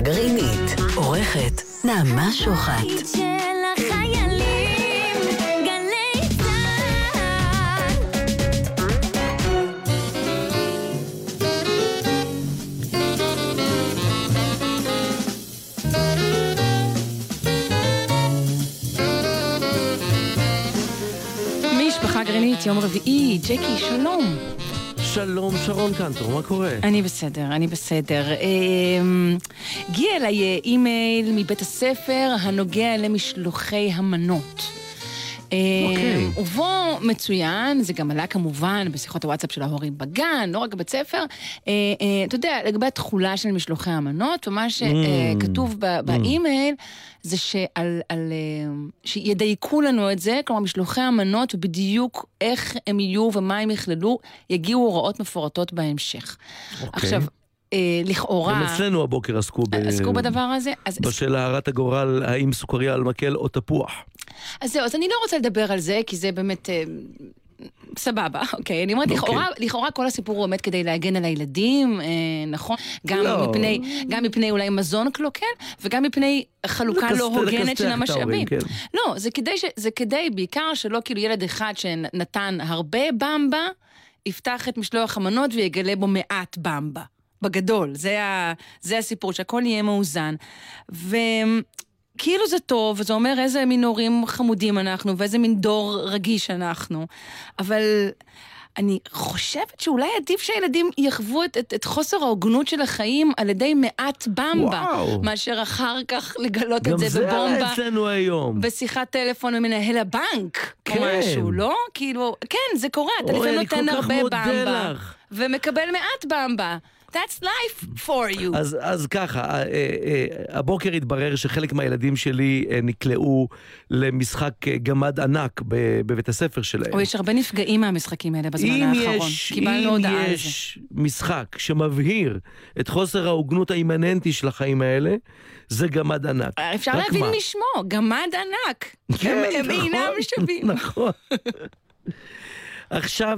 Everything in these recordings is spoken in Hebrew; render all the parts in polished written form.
גרעינית, עורכת נעמה שוחט. משפחה גרעינית, יום רביעי, ג'קי, שלום. שלום, שרון קנטור, מה קורה? אני בסדר. הגיע אליי אימייל מבית הספר הנוגע למשלוחי המנות. ובו מצוין, זה גם עלה כמובן בשיחות הוואטסאפ של ההורים בגן, לא רק בבית ספר, אתה יודע, לגבי התחולה של משלוחי המנות, ומה שכתוב באימייל, זה שידייקו לנו את זה, כלומר משלוחי המנות, ובדיוק איך הם יהיו ומה הם יכללו, יגיעו הוראות מפורטות בהמשך. עכשיו, לכאורה... גם אצלנו הבוקר עסקו בדבר הזה. בשאלה הרת הגורל, האם סוכריה על מקל או תפוח. אז זהו, אז אני לא רוצה לדבר על זה, כי זה באמת סבבה, אוקיי. אני אומרת, לכאורה כל הסיפור הוא באמת כדי להגן על הילדים, נכון? גם מפני אולי מזון קלוקל, וגם מפני חלוקה לא הוגנת של המשאבים. לא, זה כדי בעיקר שלא כאילו ילד אחד שנתן הרבה במבה, יפתח את משלוח המנות ויגלה בו מעט במבה. בגדול, זה הסיפור, שהכל יהיה מאוזן. וכאילו זה טוב, וזה אומר איזה מין הורים חמודים אנחנו, ואיזה מין דור רגיש אנחנו. אבל אני חושבת שאולי עדיף שהילדים יחוו את חוסר ההוגנות של החיים על ידי מעט במבה, מאשר אחר כך לגלות את זה בבומבה. גם זה אצלנו היום. בשיחת טלפון ממנהל הבנק, או משהו, לא? כאילו, כן, זה קורה, אתה לפעמים נותן הרבה במבה, ומקבל מעט במבה. That's life for you. אז ככה, הבוקר התברר שחלק מהילדים שלי נקלעו למשחק גמד ענק בבית הספר שלהם. או יש הרבה נפגעים מהמשחקים האלה בזמן האחרון. קיבלנו הודעה על זה. אם יש משחק שמבהיר את חוסר ההוגנות האימננטי של החיים האלה, זה גמד ענק. אפשר להבין משמו, גמד ענק. הם אינם שווים. נכון. עכשיו...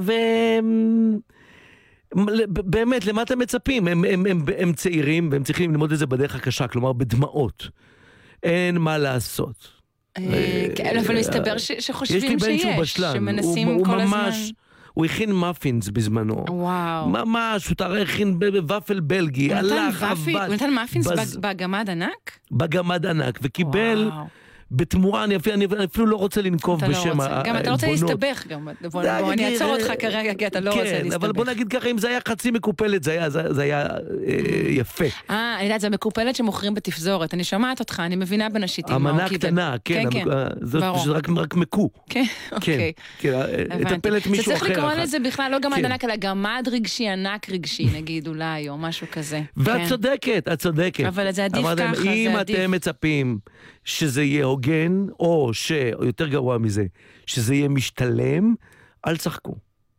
באמת, למה אתם מצפים? הם צעירים, והם צריכים ללמוד את זה בדרך הקשה, כלומר בדמעות. אין מה לעשות. כן, אבל מסתבר שחושבים שיש, שמנסים כל הזמן. הוא הכין מאפינס בזמנו. וואו. ממש, הוא הכין בוואפל בלגי, הלך, עבד. הוא נתן מאפינס בגמד ענק? בגמד ענק, וקיבל... בתמורה, אני אפילו לא רוצה לנקוב בשם העלבונות. גם אתה רוצה להסתבך, אני אעצור אותך כרגע, כי אתה לא רוצה להסתבך. כן, אבל בוא נגיד ככה, אם זה היה חצי מקופלת, זה היה יפה. אני יודעת, זה מקופלת שמוכרים בתפזורת, אני שומעת אותך, אני מבינה בנשיטים. המנה קטנה, כן, זה רק מקו. כן, אוקיי. את הפלט מישהו אחר. שצריך לקרוא לזה בכלל, לא גמד ענק, אלא גמד רגשי, ענק רגשי, נגיד אולי, או משהו כזה. ואת צודקת. אבל זה עדיף ככה, אם אתם מצפים שזה יהיה הוגן, או יותר גרוע מזה, שזה יהיה משתלם, אל תשחקו.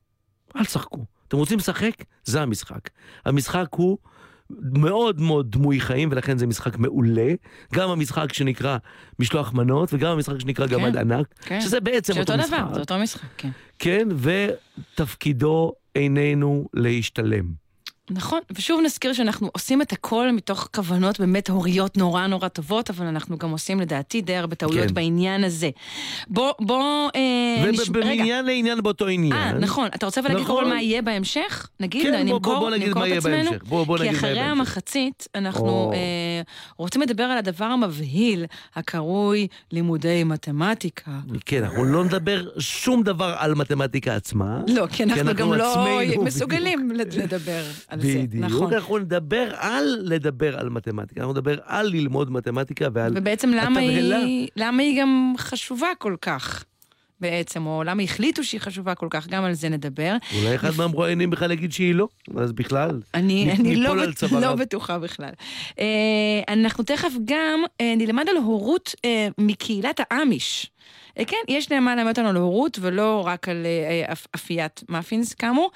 אתם רוצים לשחק? זה המשחק. המשחק הוא מאוד מאוד דמוי חיים, ולכן זה משחק מעולה. גם המשחק שנקרא משלוח מנות, וגם המשחק שנקרא גמד ענק, שזה בעצם אותו משחק. זה אותו משחק, כן. כן, ותפקידו איננו להשתלם. נכון, ושוב נזכיר שאנחנו עושים את הכל מתוך כוונות באמת הוריות נורא נורא טובות, אבל אנחנו גם עושים לדעתי די הרבה טעויות בעניין הזה. בוא ובעניין לעניין באותו עניין. נכון, אתה רוצה להגיד כל מה יהיה בהמשך? נגיד, נמכור את עצמנו? כי אחרי המחצית אנחנו רוצים לדבר על הדבר המבהיל, הקרוי לימודי מתמטיקה. כן, אנחנו לא נדבר שום דבר על מתמטיקה עצמה. לא, כי אנחנו גם לא מסוגלים לדבר. בדיוק, אנחנו לדבר על מתמטיקה, אנחנו נדבר על ללמוד מתמטיקה ועל ובעצם למה היא גם חשובה כל כך בעצם, או למה החליטו שהיא חשובה כל כך, גם על זה נדבר. אולי אחד מהמרואיינים בכלל להגיד שהיא לא, אז בכלל אני לא בטוחה בכלל. אנחנו תכף גם נלמד על הורות מקהילת האמיש. כן, יש להם מה ללמד על הורות, ולא רק על אפיית מאפינס, כאמור.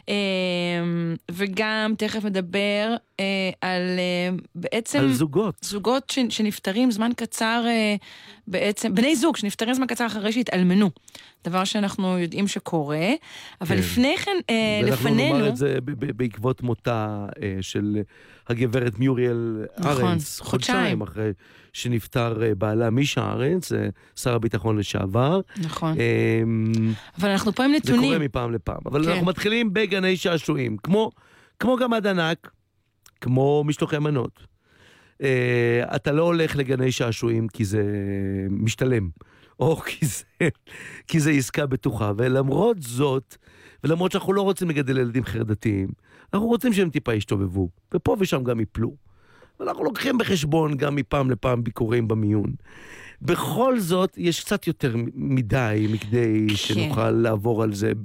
וגם תכף מדבר על בעצם... על זוגות. זוגות שנפטרים זמן קצר בעצם, בני זוג שנפטרים זמן קצר אחרי שהתאלמנו. דבר שאנחנו יודעים שקורה, אבל לפני כן, לפנינו... ואנחנו נאמר את זה בעקבות מותה של הגברת מיוריאל ארנס, חודשיים אחרי שנפטר בעלה מישה ארנס, שר הביטחון לשעבר. נכון. אבל אנחנו פה עם נתונים. זה קורה מפעם לפעם. אבל אנחנו מתחילים בגני שעשועים, כמו גמד ענק, כמו משלוחי מנות. אתה לא הולך לגני שעשועים כי זה משתלם, או כי זה עסקה בטוחה, ולמרות זאת, ולמרות שאנחנו לא רוצים לגדל ילדים חרדתיים, אנחנו רוצים שהם טיפה ישתובבו, ופה ושם גם יפלו. ואנחנו לוקחים בחשבון גם מפעם לפעם ביקורים במיון. בכל זאת, יש קצת יותר מדי מכדי שנוכל לעבור על זה.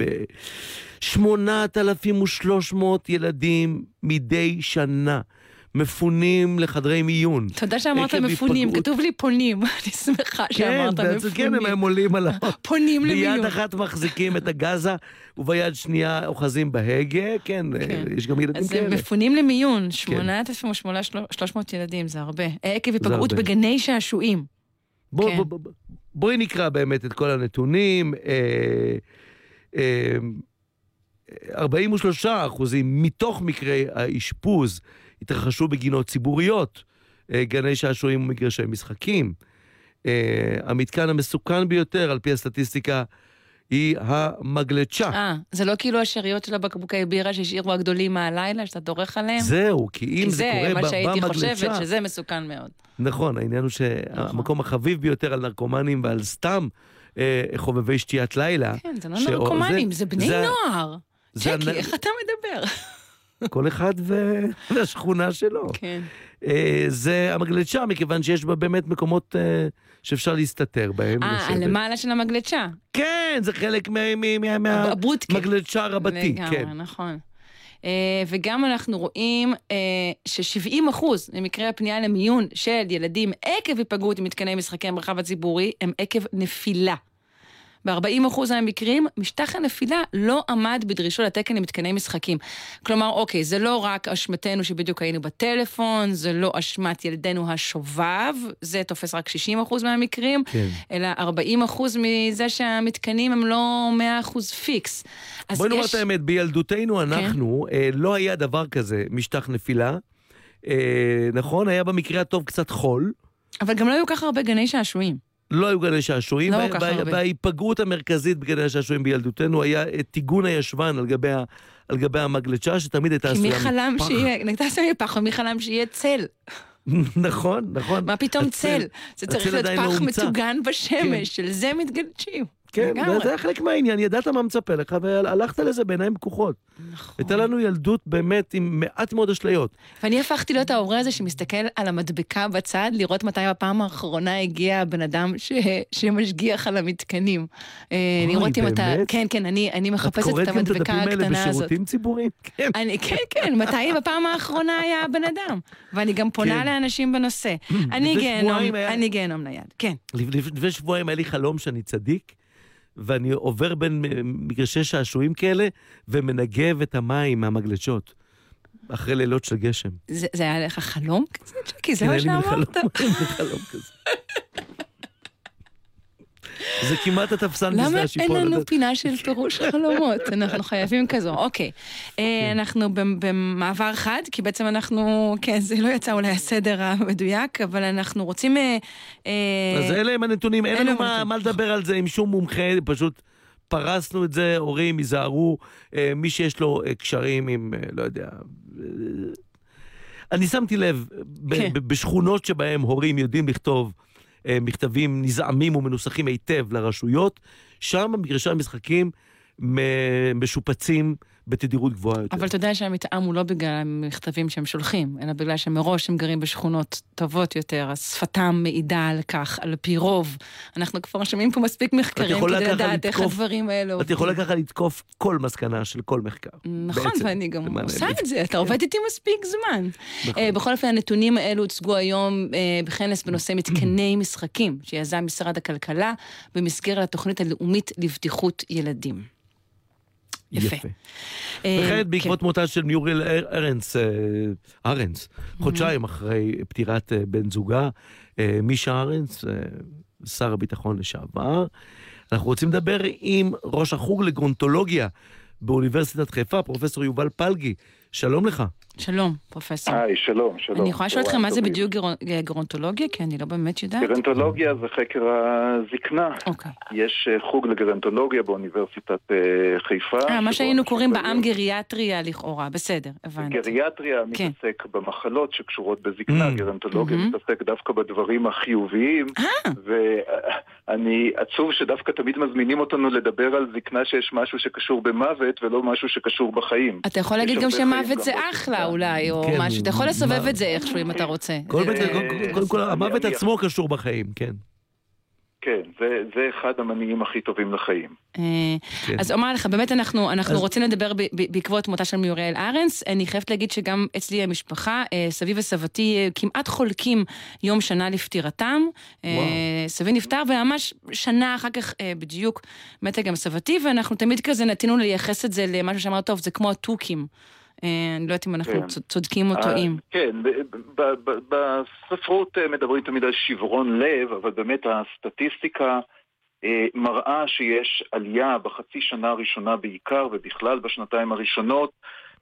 8,300 ילדים מדי שנה מפונים לחדרי מיון. תודה שאמרת מפונים, כתוב לי פונים. אני שמחה שאמרת מפונים. כן, הם עולים על פונים למיון. ביד אחת מחזיקים את הגזה, וביד שנייה אוחזים בהגה. כן, יש גם ילדים כאלה. אז הם מפונים למיון, 8,300 ילדים, זה הרבה. עקב היפגעות בגני שעשועים. בואי נקרא באמת את כל הנתונים. 43% מתוך מקרי האשפוז התרחשו בגינות ציבוריות, גני שעשועים ומגרשי משחקים. המתקן המסוכן ביותר, על פי הסטטיסטיקה, היא המגלצ'ה. זה לא כאילו השאריות של הבקבוקי בירה שהשאירו הגדולים מהלילה, שאתה דורך עליהם? זהו, כי אם זה קורה במגלצ'ה... זה מה שהייתי חושבת, שזה מסוכן מאוד. נכון, העניין הוא שהמקום החביב ביותר על נרקומנים ועל סתם חובבי שתיית לילה. כן, זה לא נרקומנים, זה בני נוער. צ'קי, איך אתה מדבר? כל אחד והשכונה שלו. כן. זה המגלצ'ה, מכיוון שיש בה באמת מקומות שאפשר להסתתר בהם. למעלה של המגלצ'ה. כן, זה חלק מהמגלצ'ה רבתי. לגמרי, נכון. וגם אנחנו רואים ש70% ממקרי הפנייה למיון של ילדים עקב היפגעות עם מתקני משחקי המרחב הציבורי, הם עקב נפילה. ב-40% מהמקרים, משטח הנפילה לא עמד בדרישות התקן למתקני משחקים. כלומר, אוקיי, זה לא רק אשמתנו שבדיוק היינו בטלפון, זה לא אשמת ילדנו השובב, זה תופס רק 60% מהמקרים, כן. אלא 40% מזה שהמתקנים הם לא 100% פיקס. בואי נאמר את האמת, בילדותנו אנחנו, כן. לא היה דבר כזה, משטח נפילה, נכון? היה במקרה הטוב קצת חול. אבל גם לא היו ככה הרבה גני שעשועים. לא היו גני שעשועים, וההיפגעות המרכזית בגני השעשועים בילדותנו היה טיגון הישבן על גבי המגלצ'ה, שתמיד הייתה עשויה מפח. הייתה עשויה מפח, ומי חלם שיהיה צל. נכון, נכון. מה פתאום צל? זה צריך להיות פח מטוגן בשמש, של זה מתגלצ'ים. כן, זה היה חלק מהעניין, ידעת מה מצפה לך, והלכת לזה בעיניים פקוחות. נכון. הייתה לנו ילדות באמת עם מעט מאוד אשליות. ואני הפכתי להיות ההורה הזה שמסתכל על המדבקה בצד, לראות מתי בפעם האחרונה הגיע הבן אדם שמשגיח על המתקנים. לראות אם אתה... כן, כן, אני מחפשת את המדבקה הקטנה הזאת. את קוראת גם את הדפים האלה בשירותים ציבוריים? כן, כן, מתי בפעם האחרונה היה הבן אדם? ואני גם פונה לאנשים בנושא. אני גיהנום נייד, כן. לפני שבועיים היה לי חלום שאני צדיק, ואני עובר בין מגרשי שעשועים כאלה, ומנגב את המים מהמגלשות, אחרי לילות של גשם. זה היה לך חלום כזה, צ'קי? זה מה שאמרת? חלום כזה. זה כמעט התפסן בזה השיפון. למה אין לנו פינה של פירוש חלומות? אנחנו חייבים כזו. אוקיי. אנחנו במעבר חד, כי בעצם אנחנו, כן, זה לא יצא אולי הסדר המדויק, אבל אנחנו רוצים... אז אלה הם הנתונים, אין לנו מה לדבר על זה עם שום מומחה, פשוט פרסנו את זה, הורים ייזהרו, מי שיש לו קשרים עם, לא יודע... אני שמתי לב, בשכונות שבהם הורים יודעים לכתוב, מכתבים נזעמים ומנוסחים היטב לרשויות, שם מגרשי המשחקים משופצים בתדירות גבוהה יותר. אבל אתה יודע שהמתאם הוא לא בגלל המכתבים שהם שולחים, אלא בגלל שמראש הם גרים בשכונות טובות יותר, השפתם מעידה על כך, על פי רוב. אנחנו כבר שומעים פה מספיק מחקרים כדי לדעת איך הדברים האלו. את יכולה ככה לתקוף כל מסקנה של כל מחקר. נכון, ואני גם עושה את זה, אתה עובד איתי מספיק זמן. בכל אופן, הנתונים האלו הוצגו היום בכנס בנושא מתקני משחקים, שיזם משרד הכלכלה, במסגרת התוכנית הלאומית לבטיחות ילדים. יפה. וכן, בעקבות מותה של מיוריאל ארנס, חודשיים אחרי פטירת בן זוגה, מישה ארנס, שר הביטחון לשעבר. אנחנו רוצים לדבר עם ראש החוג לגרונטולוגיה באוניברסיטת חיפה, פרופסור יובל פלגי. שלום לך. שלום, פרופסור. היי, שלום, שלום. אני יכולה לשאול אתכם מה זה בדיוק גרונטולוגיה? כי אני לא באמת יודעת. גרונטולוגיה זה חקר הזקנה. אוקיי. יש חוג לגרונטולוגיה באוניברסיטת חיפה. מה שהיינו קוראים בעם גריאטריה לכאורה, בסדר, הבנתי. גריאטריה מתעסק במחלות שקשורות בזקנה, גרונטולוגיה מתעסק דווקא בדברים החיוביים, ואני עצוב שדווקא תמיד מזמינים אותנו לדבר על זקנה שיש משהו שקשור במוות ולא משהו שקשור בחיים. אתה יכול להגיד גם שמוות זה אחלה אולי, או משהו, אתה יכול לסובב את זה איכשהו אם אתה רוצה. קודם כל, המוות עצמו קשור בחיים, כן. כן, זה אחד המניעים הכי טובים לחיים. אז אומר לך, באמת אנחנו רוצים לדבר בעקבות מותה של מיוריאל ארנס. אני חייבת להגיד שגם אצלי המשפחה, סבי וסבתי כמעט חולקים יום שנה לפטירתם. סבי נפטר וממש שנה אחר כך בדיוק מתה גם סבתי, ואנחנו תמיד כזה נתינו לייחס את זה למשהו שאמר, טוב, זה כמו הטוקים. אני לא יודעת אם אנחנו צודקים או טועים. כן, בספרות מדברים תמיד על שברון לב, אבל באמת הסטטיסטיקה מראה שיש עלייה בחצי שנה הראשונה בעיקר, ובכלל בשנתיים הראשונות,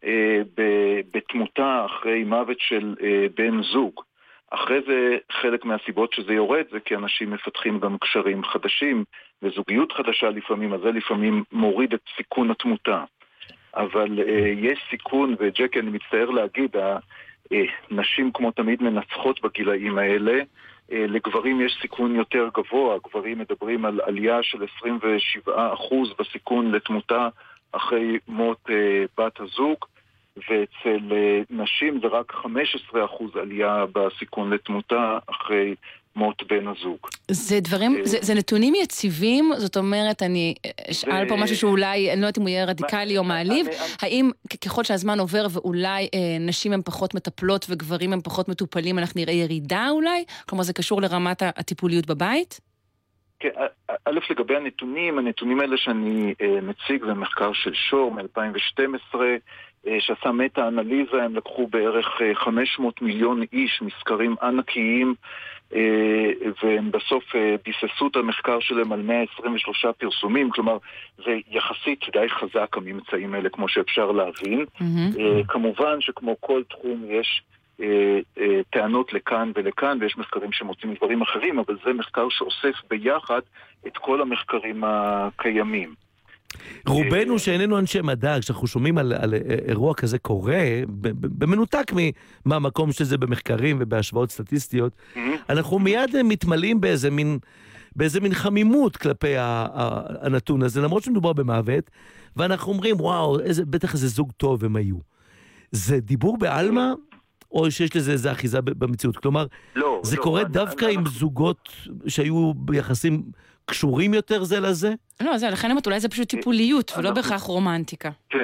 בתמותה אחרי מוות של בן זוג. אחרי זה חלק מהסיבות שזה יורד, זה כי אנשים מפתחים גם קשרים חדשים, וזוגיות חדשה לפעמים, אז זה לפעמים מוריד את סיכון התמותה. אבל יש סיכון, וג'קי אני מצטער להגיד, נשים כמו תמיד מנצחות בגילאים האלה, לגברים יש סיכון יותר גבוה, גברים מדברים על עלייה של 27% בסיכון לתמותה אחרי מות בת הזוג, ואצל נשים זה רק 15% עלייה בסיכון לתמותה אחרי מות בן הזוג. זה דברים, זה נתונים יציבים, זאת אומרת, אני אשאל פה משהו שאולי, אני לא יודעת אם הוא יהיה רדיקלי או מעליב, האם ככל שהזמן עובר ואולי נשים הן פחות מטפלות וגברים הן פחות מטופלים, אנחנו נראה ירידה אולי? כלומר, זה קשור לרמת הטיפוליות בבית? כן, א' לגבי הנתונים האלה שאני מציג, זה מחקר של שור מ-2012, שעשה מטה-אנליזה, הם לקחו בערך 500 מיליון איש, מסקרים ענקיים, והם בסוף ביססו את המחקר שלהם על 123 פרסומים, כלומר זה יחסית די חזק הממצאים האלה כמו שאפשר להבין. כמובן שכמו כל תחום יש טענות לכאן ולכאן, ויש מחקרים שמוצאים דברים אחרים, אבל זה מחקר שאוסף ביחד את כל המחקרים הקיימים. רובנו שאיננו אנשי מדע, כשאנחנו שומעים על אירוע כזה קורה, במנותק מהמקום שזה במחקרים ובהשוואות סטטיסטיות, אנחנו מיד מתמלאים באיזה מין חמימות כלפי הנתון הזה, למרות שמדובר במוות, ואנחנו אומרים, וואו, בטח איזה זוג טוב הם היו. זה דיבור בעלמא, או שיש לזה איזה אחיזה במציאות? כלומר, זה קורה דווקא עם זוגות שהיו ביחסים קשורים יותר זה לזה? לא, לכן אולי זה פשוט טיפוליות, ולא בהכרח רומנטיקה. כן.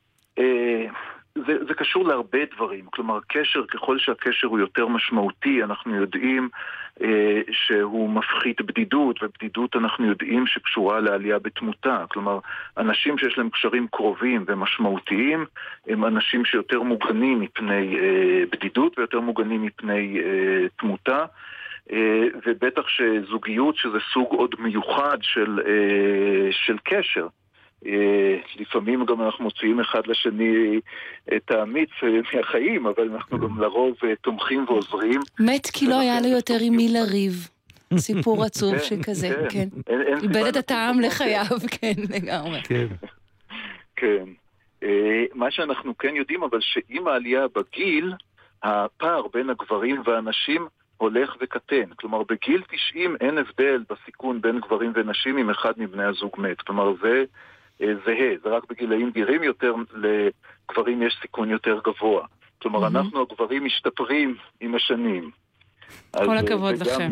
זה קשור להרבה דברים. כלומר, קשר, ככל שהקשר הוא יותר משמעותי, אנחנו יודעים שהוא מפחית בדידות, ובדידות אנחנו יודעים שקשורה לעלייה בתמותה. כלומר, אנשים שיש להם קשרים קרובים ומשמעותיים, הם אנשים שיותר מוגנים מפני בדידות, ויותר מוגנים מפני תמותה. ובטח שזוגיות שזה סוג עוד מיוחד של קשר. לפעמים גם אנחנו מוציאים אחד לשני את האמיץ מהחיים, אבל אנחנו גם לרוב תומכים ועוזרים. מת כי לא היה לו יותר עם מי לריב. סיפור עצוב שכזה, כן. איבד את הטעם לחייו, כן, לגמרי. כן. מה שאנחנו כן יודעים, אבל שעם העלייה בגיל, הפער בין הגברים והנשים הולך וקטן. כלומר, בגיל 90 אין הבדל בסיכון בין גברים ונשים אם אחד מבני הזוג מת. כלומר, זה זהה. זה רק בגילאים גרים יותר, לגברים יש סיכון יותר גבוה. כלומר, אנחנו הגברים משתפרים עם השנים. כל הכבוד לכם.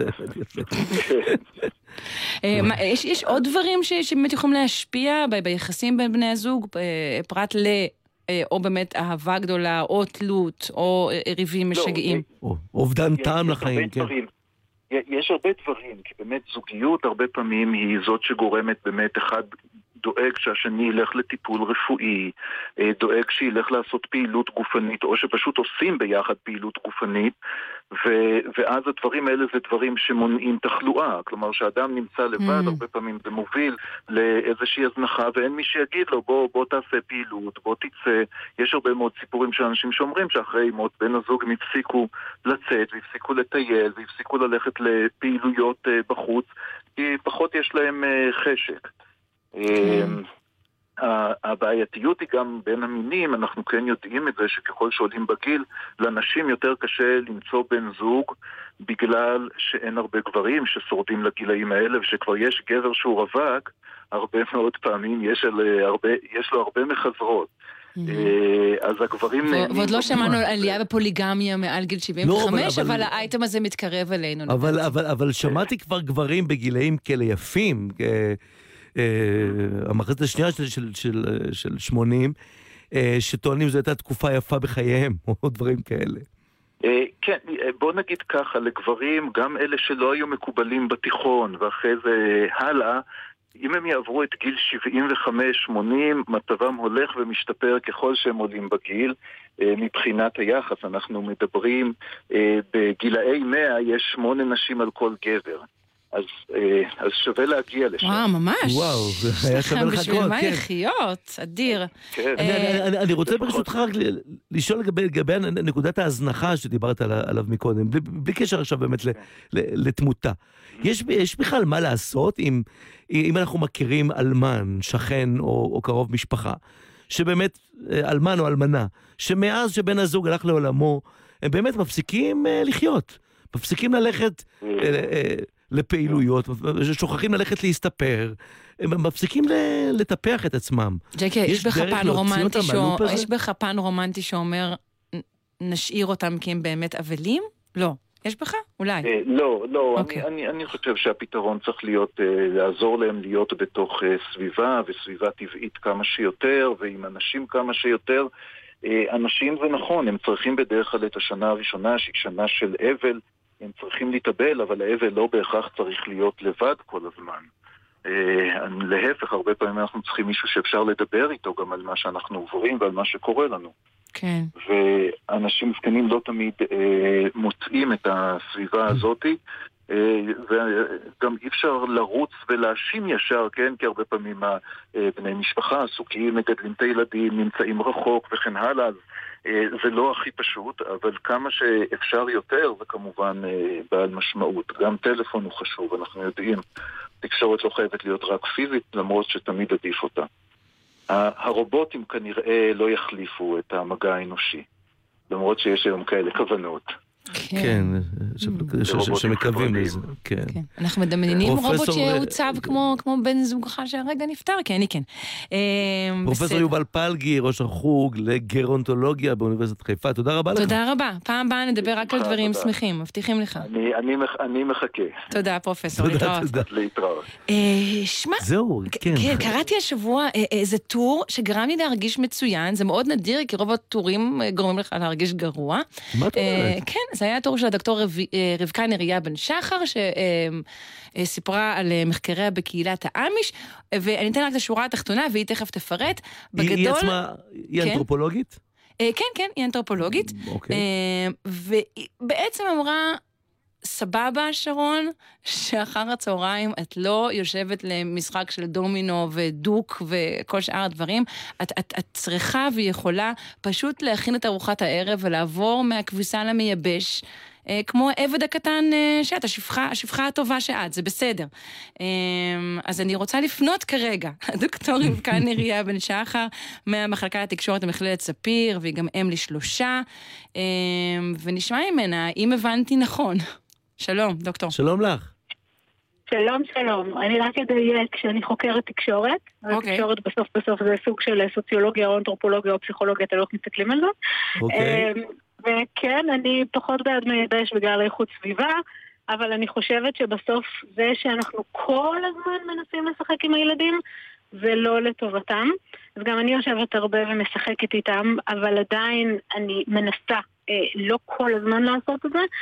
יש עוד דברים שבאמת יכולים להשפיע ביחסים בין בני הזוג, פרט או באמת אהבה גדולה, או תלות, או ריבים משגעים. אובדן טעם לחיים, כן. יש הרבה דברים, כי באמת זוגיות הרבה פעמים היא זאת שגורמת באמת אחד דואג שהשני ילך לטיפול רפואי, דואג שילך לעשות פעילות גופנית, או שפשוט עושים ביחד פעילות גופנית, ואז הדברים האלה זה דברים שמונעים תחלואה. כלומר, שאדם נמצא לבד, הרבה פעמים זה מוביל לאיזושהי הזנחה, ואין מי שיגיד לו, בוא תעשה פעילות, בוא תצא. יש הרבה מאוד סיפורים של אנשים שאומרים שאחרי מות בן הזוג הם הפסיקו לצאת, והפסיקו לטייל, והפסיקו ללכת לפעילויות בחוץ, כי פחות יש להם חשק. הבעייתיות היא גם בין המינים, אנחנו כן יודעים את זה שככל שעולים בגיל, לנשים יותר קשה למצוא בן זוג, בגלל שאין הרבה גברים ששורדים לגילאים האלה, ושכבר יש גבר שהוא רווק, הרבה מאוד פעמים יש לו הרבה מחזרות. אז הגברים נהנים. ועוד לא שמענו על עלייה בפוליגמיה מעל גיל 75, אבל האייטם הזה מתקרב אלינו. אבל שמעתי כבר גברים בגילאים כאלה יפים, המחצית השנייה של 80, שטוענים זו הייתה תקופה יפה בחייהם, או דברים כאלה. כן, בוא נגיד ככה, לגברים, גם אלה שלא היו מקובלים בתיכון, ואחרי זה הלאה, אם הם יעברו את גיל 75-80, מצבם הולך ומשתפר ככל שהם עולים בגיל. מבחינת היחס, אנחנו מדברים, בגילאי 100 יש 8 נשים על כל גבר. אז שווה להגיע לשם. וואו, ממש. וואו, זה היה שווה לחכות. בשביל מה לחיות, אדיר. אני רוצה ברשותך רק לשאול לגבי נקודת ההזנחה שדיברת עליו מקודם, בלי קשר עכשיו באמת לתמותה. יש בכלל מה לעשות אם אנחנו מכירים אלמן, שכן או קרוב משפחה, שבאמת אלמן או אלמנה, שמאז שבן הזוג הלך לעולמו, הם באמת מפסיקים לחיות, מפסיקים ללכת לפעילויות, שוכחים ללכת להסתפר, הם מפסיקים לטפח את עצמם. ג'קי, יש בך פן רומנטי שאומר, נשאיר אותם כי הם באמת אבלים? לא. יש בך? אולי. לא. אני חושב שהפתרון צריך להיות, לעזור להם להיות בתוך סביבה, וסביבה טבעית כמה שיותר, ועם אנשים כמה שיותר. אנשים זה נכון, הם צריכים בדרך כלל את השנה הראשונה, שהיא שנה של אבל, הם צריכים להתאבל, אבל האבל לא בהכרח צריך להיות לבד כל הזמן. להפך, הרבה פעמים אנחנו צריכים מישהו שאפשר לדבר איתו גם על מה שאנחנו עוברים ועל מה שקורה לנו. כן. ואנשים זקנים לא תמיד מוצאים את הסביבה הזאת, וגם אי אפשר לרוץ ולהאשים ישר, כן? כי הרבה פעמים בני משפחה עסוקים, מגדלים את הילדים, נמצאים רחוק וכן הלאה, אז זה לא הכי פשוט, אבל כמה שאפשר יותר זה כמובן בעל משמעות. גם טלפון הוא חשוב, אנחנו יודעים, תקשורת לא חייבת להיות רק פיזית, למרות שתמיד עדיף אותה. הרובוטים כנראה לא יחליפו את המגע האנושי, למרות שיש היום כאלה כוונות. כן, שמקווים לזה. אנחנו מדמיינים רובוט שהוצב כמו בן זוגך שהרגע נפטר, כן. פרופסור יובל פלגי, ראש החוג לגרונטולוגיה באוניברסיטת חיפה, תודה רבה לך. תודה רבה, פעם הבאה נדבר רק על דברים שמחים, מבטיחים לך. אני מחכה. תודה פרופסור, להתראות. שמע, זהו, כן. קראתי השבוע איזה טור שגרם לי להרגיש מצוין, זה מאוד נדיר, כי רוב הטורים גורמים לך להרגיש גרוע. מה את אומרת? כן, זה היה תור של הדוקטור רבקה נריה בן שחר, שסיפרה על מחקריה בקהילת האמיש, ואני אתן רק את השורה התחתונה, והיא תכף תפרט. היא עצמה, היא אנתרופולוגית? כן, היא אנתרופולוגית. ובעצם אמרה, סבבה שרון, שאחר הצהריים את לא יושבת למשחק של דומינו ודוק וכל שאר הדברים, את צריכה ויכולה פשוט להכין את ארוחת הערב ולעבור מהכביסה למייבש, כמו העבד הקטן שאת, השפחה הטובה שאת, זה בסדר. אז אני רוצה לפנות כרגע, הדוקטור רבקה נריה בן שחר, מהמחלקה לתקשורת המכללת ספיר, והיא גם אם ל3, ונשמע ממנה, אם הבנתי נכון. שלום, דוקטור. שלום לך. שלום. אני רק אדייק כשאני חוקרת תקשורת. תקשורת בסוף זה סוג של סוציולוגיה או אנתרופולוגיה או פסיכולוגיה, אתם לא מסתכלים על זה. וכן, אני פחות בעד מייבש בגלל איכות סביבה, אבל אני חושבת שבסוף זה שאנחנו כל הזמן מנסים לשחק עם הילדים, זה לא לטובתם. אז גם אני יושבת הרבה ומשחקת איתם, אבל עדיין אני מנסה לא כל הזמן לעשות את זה.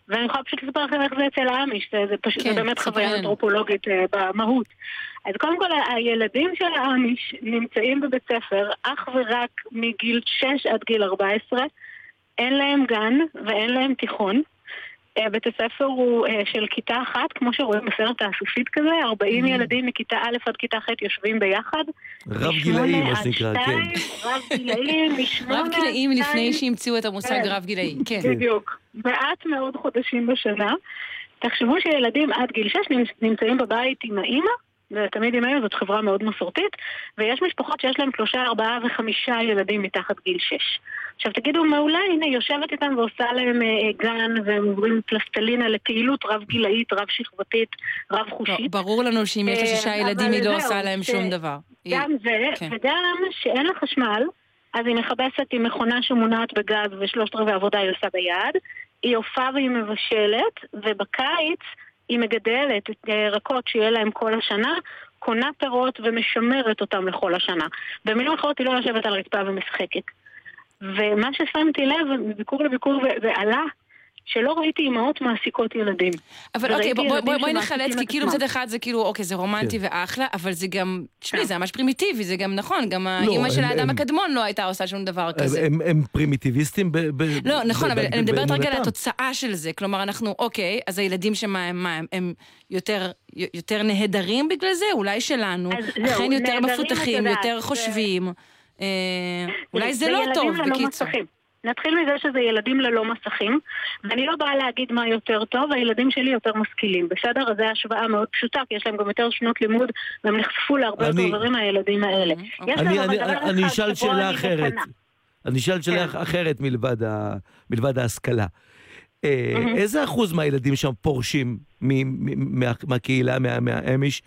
ואני יכולה פשוט לספר לכם איך זה אצל האמיש, זה פשוט, זה באמת חוויה אנתרופולוגית במהות. אז קודם כל, הילדים של האמיש נמצאים בבית ספר אך ורק מגיל 6 עד גיל 14, אין להם גן ואין להם תיכון. בית הספר הוא של כיתה אחת, כמו שרואים בסרט האסופית כזה, 40 ילדים מכיתה א' עד כיתה ח' יושבים ביחד. רב גילאי, מה שנקרא, כן. רב גילאים, רב גילאים לפני שהמציאו את המושג רב גילאי, כן. בדיוק. מעט מאוד חודשים בשנה. תחשבו שילדים עד גיל 6 נמצאים בבית עם האמא, ותמיד עם האמא זאת חברה מאוד מסורתית, ויש משפחות שיש להם 3, 4 ו5 ילדים מתחת גיל 6. עכשיו תגידו, מעולה, הנה, יושבת איתם ועושה להם גן, והם עוברים פלסטלינה לפעילות רב גילאית, רב שכבתית, רב חושית. ברור לנו שאם יש 6 ילדים היא לא עושה להם שום דבר. גם זה, וגם שאין לה חשמל, אז היא מחבסת עם מכונה שמונעת בגז ו3/4 עבודה היא עושה ביד, היא הופעה והיא מבשלת, ובקיץ היא מגדלת את ירקות שיהיה להם כל השנה, קונה פירות ומשמרת אותם לכל השנה. במילים אחרות היא לא יושבת על הרצפה ומשחקת. ומה ששמתי לב מביקור לביקור ועלה, שלא ראיתי אמהות מעסיקות ילדים. אבל אוקיי, בואי נחלץ, כי כאילו מצד אחד זה כאילו, אוקיי, זה רומנטי ואחלה, אבל זה גם, תשמעי, זה ממש פרימיטיבי, זה גם נכון, גם האמא של האדם הקדמון לא הייתה עושה שום דבר כזה. הם פרימיטיביסטים לא, נכון, אבל אני מדברת רגע על התוצאה של זה, כלומר, אנחנו, אוקיי, אז הילדים שמה הם יותר נהדרים בגלל זה, אולי שלנו, אכן יותר מפותחים, יותר חושבים, אולי זה לא טוב, בקיצור. נתחיל מזה שזה ילדים ללא מסכים, ואני לא באה להגיד מה יותר טוב, הילדים שלי יותר משכילים. בסדר? אז זו השוואה מאוד פשוטה, כי יש להם גם יותר שנות לימוד, והם נחשפו להרבה יותר דברים מהילדים האלה. אני אשאל שאלה אחרת. אני אשאל שאלה אחרת מלבד ההשכלה. איזה אחוז מהילדים שם פורשים מהקהילה, מהאמיש?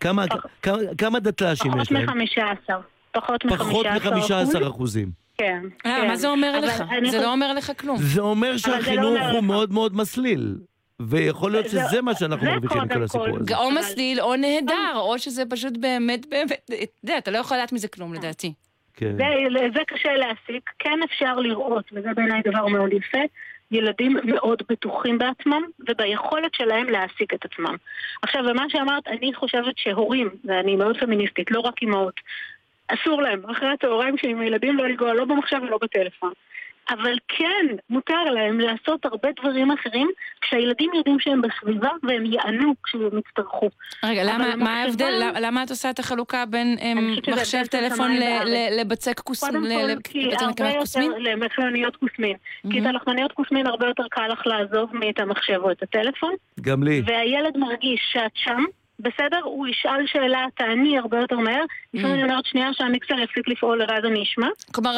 כמה דתל"שים יש להם? פחות מ-15%. כן. מה זה אומר לך? זה לא אומר לך כלום. זה אומר שהחינוך הוא מאוד מאוד מסליל. ויכול להיות שזה מה שאנחנו מרוויחים כל הסיפור הזה. או מסליל או נהדר, או שזה פשוט באמת, אתה לא יכול לדעת מזה כלום לדעתי. זה קשה להסיק. כן אפשר לראות, וזה בעיניי דבר מאוד יפה, ילדים מאוד בטוחים בעצמם, וביכולת שלהם להעסיק את עצמם. עכשיו, ומה שאמרת, אני חושבת שהורים, ואני מאוד פמיניסטית, לא רק אמהות, אסור להם, אחרי הצהריים שעם הילדים לא לגוע לא במחשב ולא בטלפון. אבל כן, מותר להם לעשות הרבה דברים אחרים, כשהילדים יודעים שהם בסביבה והם יענו כשהם יצטרכו. רגע, מה ההבדל? למה את עושה את החלוקה בין מחשב טלפון לבצק קוסמים? כי הרבה יותר למכלוניות קוסמין. כי את הלחמניות קוסמין הרבה יותר קל לך לעזוב מאת המחשב או את הטלפון. גם לי. והילד מרגיש שאת שם, בסדר? הוא ישאל שאלה, תעני הרבה יותר מהר, לפעמים אני אומרת שנייה שהמיקסר יפסיק לפעול ואז אני אשמע. כלומר,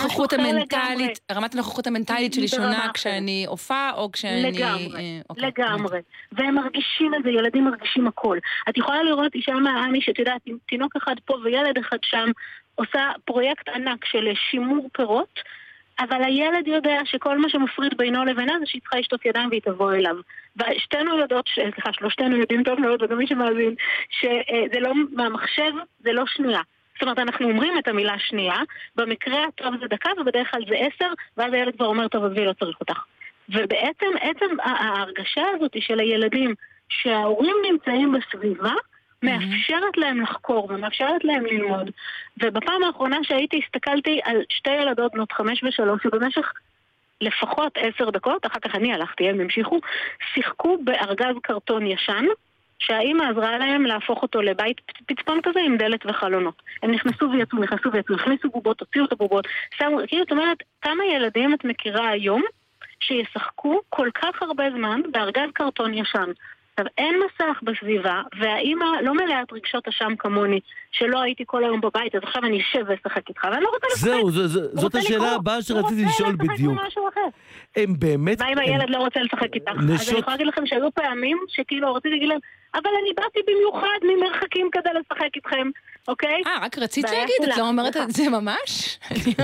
רמת הנוכחות המנטלית שלי שונה כשאני הופעה או כשאני... לגמרי. והם מרגישים את זה, ילדים מרגישים הכל. את יכולה לראות אישה מהאמי שאת יודעת, תינוק אחד פה וילד אחד שם, עושה פרויקט ענק של שימור פירות, אבל הילד יודע שכל מה שמפריד בינו לבינה זה שהיא צריכה לשטוף ידיים והיא תבוא אליו. ושתינו יודעות, שלושתנו יודעים טוב מאוד, וגם מי שמאזין, שזה לא מהמחשב, זה לא שנייה. זאת אומרת, אנחנו אומרים את המילה שנייה, במקרה הטוב זה דקה ובדרך כלל זה 10, ואז הילד כבר אומר, טוב, אבי, לא צריך אותך. ובעצם ההרגשה הזאת של הילדים שההורים נמצאים בסביבה, מאפשרת להם לחקור ומאפשרת להם ללמוד. ובפעם האחרונה שהייתי הסתכלתי על 2 ילדות בנות 5 ו3 שבמשך לפחות 10 דקות, אחר כך אני הלכתי, הם המשיכו, שיחקו בארגז קרטון ישן, שהאימא עזרה להם להפוך אותו לבית פצפון כזה עם דלת וחלונות. הם נכנסו ויצאו, הכניסו בובות, הוציאו את הבובות. כאילו, זאת אומרת, כמה ילדים את מכירה היום שישחקו כל כך הרבה זמן בארגז קרטון ישן? עכשיו, אין מסך בסביבה, והאימא לא מלאת רגשות אשם כמוני, שלא הייתי כל היום בבית, אז עכשיו אני אשב ואשחק איתך, ואני לא רוצה לשחק. זהו, זאת השאלה הבאה שרציתי לשאול בדיוק. הם באמת... מה אם הילד לא רוצה לשחק איתך? אז אני יכולה להגיד לכם שהיו פעמים שכאילו רציתי להגיד להם, אבל אני באתי במיוחד ממרחקים כדי לשחק איתכם, אוקיי? רק רצית להגיד, את לא אומרת את זה ממש?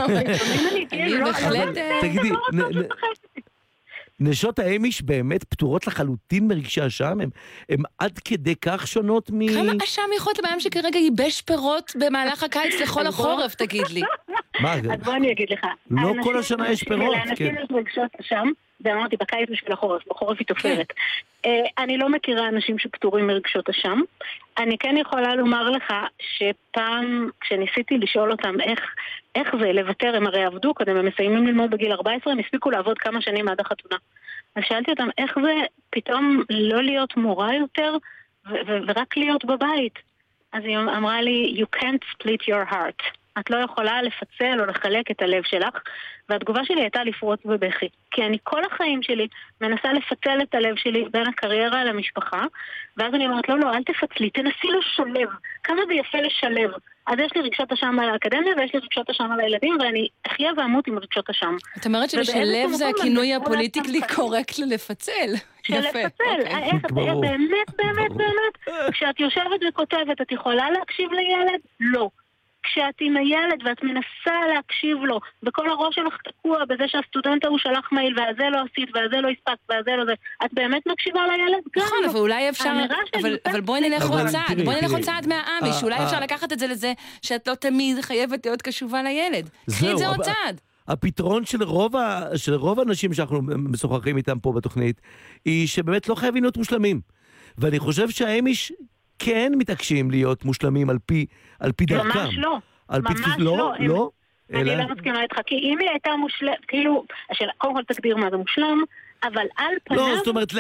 אני בהחלט... תגידי, נשות האמיש באמת פטורות לחלוטין מרגשי אשם? הם עד כדי כך שונות כמה אשם יכול להיות לבעם שכרגע ייבש פירות במהלך הקיץ לכל החורף, תגיד לי? אז בוא אני אגיד לך. לא כל השנה יש פירות. לאנשים יש רגשות אשם, ואמרתי, בקיץ בשביל החורף, בחורף היא תופרת. אני לא מכירה אנשים שפטורים מרגשות אשם. אני כן יכולה לומר לך שפעם, כשניסיתי לשאול אותם איך זה לוותר, הם הרי עבדו קודם, הם מסיימים ללמוד בגיל 14, הם הספיקו לעבוד כמה שנים עד החתונה. אז שאלתי אותם, איך זה פתאום לא להיות מורה יותר, ורק להיות בבית? אז היא אמרה לי, you can't split your heart. את לא יכולה לפצל או לחלק את הלב שלך, והתגובה שלי הייתה לפרוץ בבכי. כי אני כל החיים שלי מנסה לפצל את הלב שלי בין הקריירה למשפחה, ואז אני אומרת, לא, אל תפצלי, תנסי לשלב. כמה זה יפה לשלב. אז יש לי רגשות אשם על האקדמיה, ויש לי רגשות אשם על הילדים, ואני אחיה ואמות עם רגשות אשם. את אומרת שלשלב זה הכינוי הפוליטיקלי קורקט ללפצל. שלפצל. באמת. כשאת יושבת וכותבת, את יכולה להקשיב לילד? לא. כשאת עם הילד ואת מנסה להקשיב לו, וכל הראש שלך תקוע בזה שהסטודנט הוא שלח מייל, והזה לא עשית, והזה לא הספקת, והזה לא זה, את באמת מקשיבה לילד? נכון, אבל אולי אפשר, אבל בואי נלך עוד צעד מהאמי, שאולי אפשר לקחת את זה לזה, שאת לא תמיד חייבת להיות קשובה לילד. קחי את זה עוד צעד. הפתרון של רוב האנשים שאנחנו משוחחים איתם פה בתוכנית, היא שבאמת לא חייבים להיות מושלמים. ואני חושב שהאמיש כן מתעקשים להיות מושלמים על פי דרכם. ממש לא. ממש לא. אני לא מסכימה איתך, כי אם היא הייתה מושלמת, כאילו, קודם כל תגדיר מה זה מושלם, אבל על פניו, לא, זאת אומרת,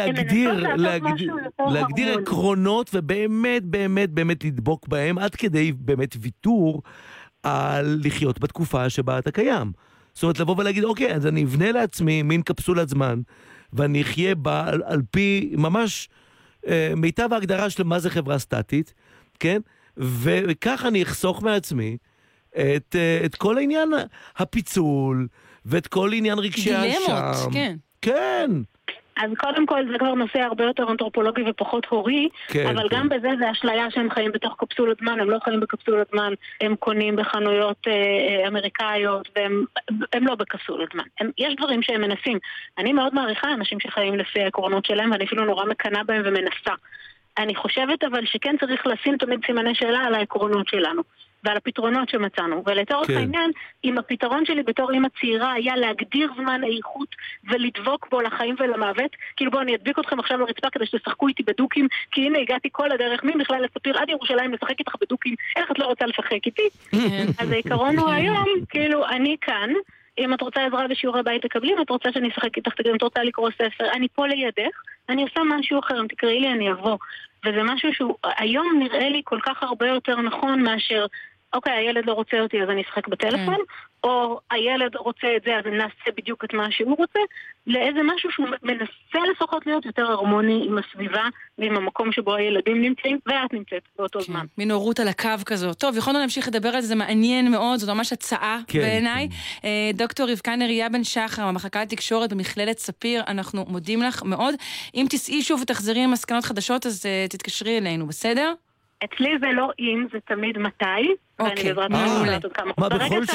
להגדיר עקרונות ובאמת, באמת, באמת לדבוק בהם, עד כדי באמת ויתור על לחיות בתקופה שבה אתה קיים. זאת אומרת, לבוא ולהגיד, אוקיי, אז אני אבנה לעצמי מין קפסולת זמן, ואני אחיה בה על פי ממש מיטב ההגדרה של מה זה חברה סטטית, כן? וכך אני אחסוך מעצמי את כל העניין הפיצול, ואת כל עניין רגשי האשם. דילמות, כן. כן. אז קודם כל זה כבר נושא הרבה יותר אנתרופולוגי ופחות הורי, אבל גם בזה זה אשליה שהם חיים בתוך קפסולת זמן, הם לא חיים בקפסולת זמן, הם קונים בחנויות אמריקאיות, והם לא בקפסולת זמן. יש דברים שהם מנסים. אני מאוד מעריכה אנשים שחיים לפי העקרונות שלהם, ואני אפילו נורא מקנה בהם ומנסה. אני חושבת אבל שכן צריך לשים תמיד סימני שאלה על העקרונות שלנו. ועל הפתרונות שמצאנו. ולתורך העניין, אם הפתרון שלי בתור אמא צעירה היה להגדיר זמן איכות ולדבוק בו לחיים ולמוות, כאילו בואו אני אדביק אתכם עכשיו לרצפה כדי שתשחקו איתי בדוקים, כי הנה הגעתי כל הדרך ממכלל לספיר עד ירושלים לשחק איתך בדוקים, איך את לא רוצה לשחק איתי? אז העיקרון הוא היום, כאילו אני כאן, אם את רוצה עזרה בשיעורי בית תקבלי, אם את רוצה שאני אשחק איתך, אם את רוצה לקרוא ספר, אני פה לידך, אני עושה משהו אחר, אם תקראי לי אני אבוא. וזה משהו שהוא היום נראה לי כל כך הרבה יותר נכון מאשר, אוקיי, הילד לא רוצה אותי אז אני אשחק בטלפון, או הילד רוצה את זה אז אני נעשה בדיוק את מה שהוא רוצה, לאיזה משהו שהוא מנסה לפחות להיות יותר הרמוני עם הסביבה ועם המקום שבו הילדים נמצאים, ואת נמצאת באותו זמן. מין הורות על הקו כזו. טוב, יכולנו להמשיך לדבר על זה, זה מעניין מאוד, זאת ממש הצעה בעיניי. דוקטור רבקה נריה בן שחר, המחלקה לתקשורת במכללת ספיר, אנחנו מודים לך מאוד. אם תסעי שוב ותחזרי עם מסקנות חדשות, אז תתקשרי אלינו, בסדר? אצלי זה לא אם, זה תמיד מתי. אוקיי, מעולה. מה,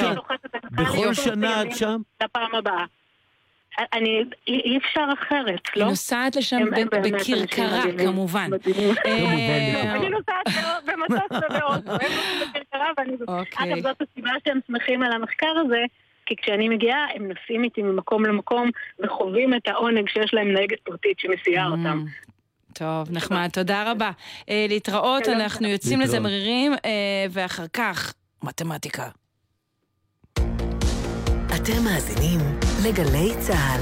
בכל שנה עד שם? לפעם הבאה. אי אפשר אחרת, לא? היא נוסעת לשם בקרקרה, כמובן. אני נוסעת במטוס ובאוטו, הם נוסעים בקרקרה, ואגב, זאת הסיבה שהם שמחים על המחקר הזה, כי כשאני מגיעה, הם נוסעים איתי ממקום למקום, וחווים את העונג שיש להם נהגת פרטית שמסיעה אותם. טוב, נחמד, תודה רבה. להתראות, אנחנו יוצאים לזמרירים, ואחר כך, מתמטיקה. אתם מאזינים לגלי צהל.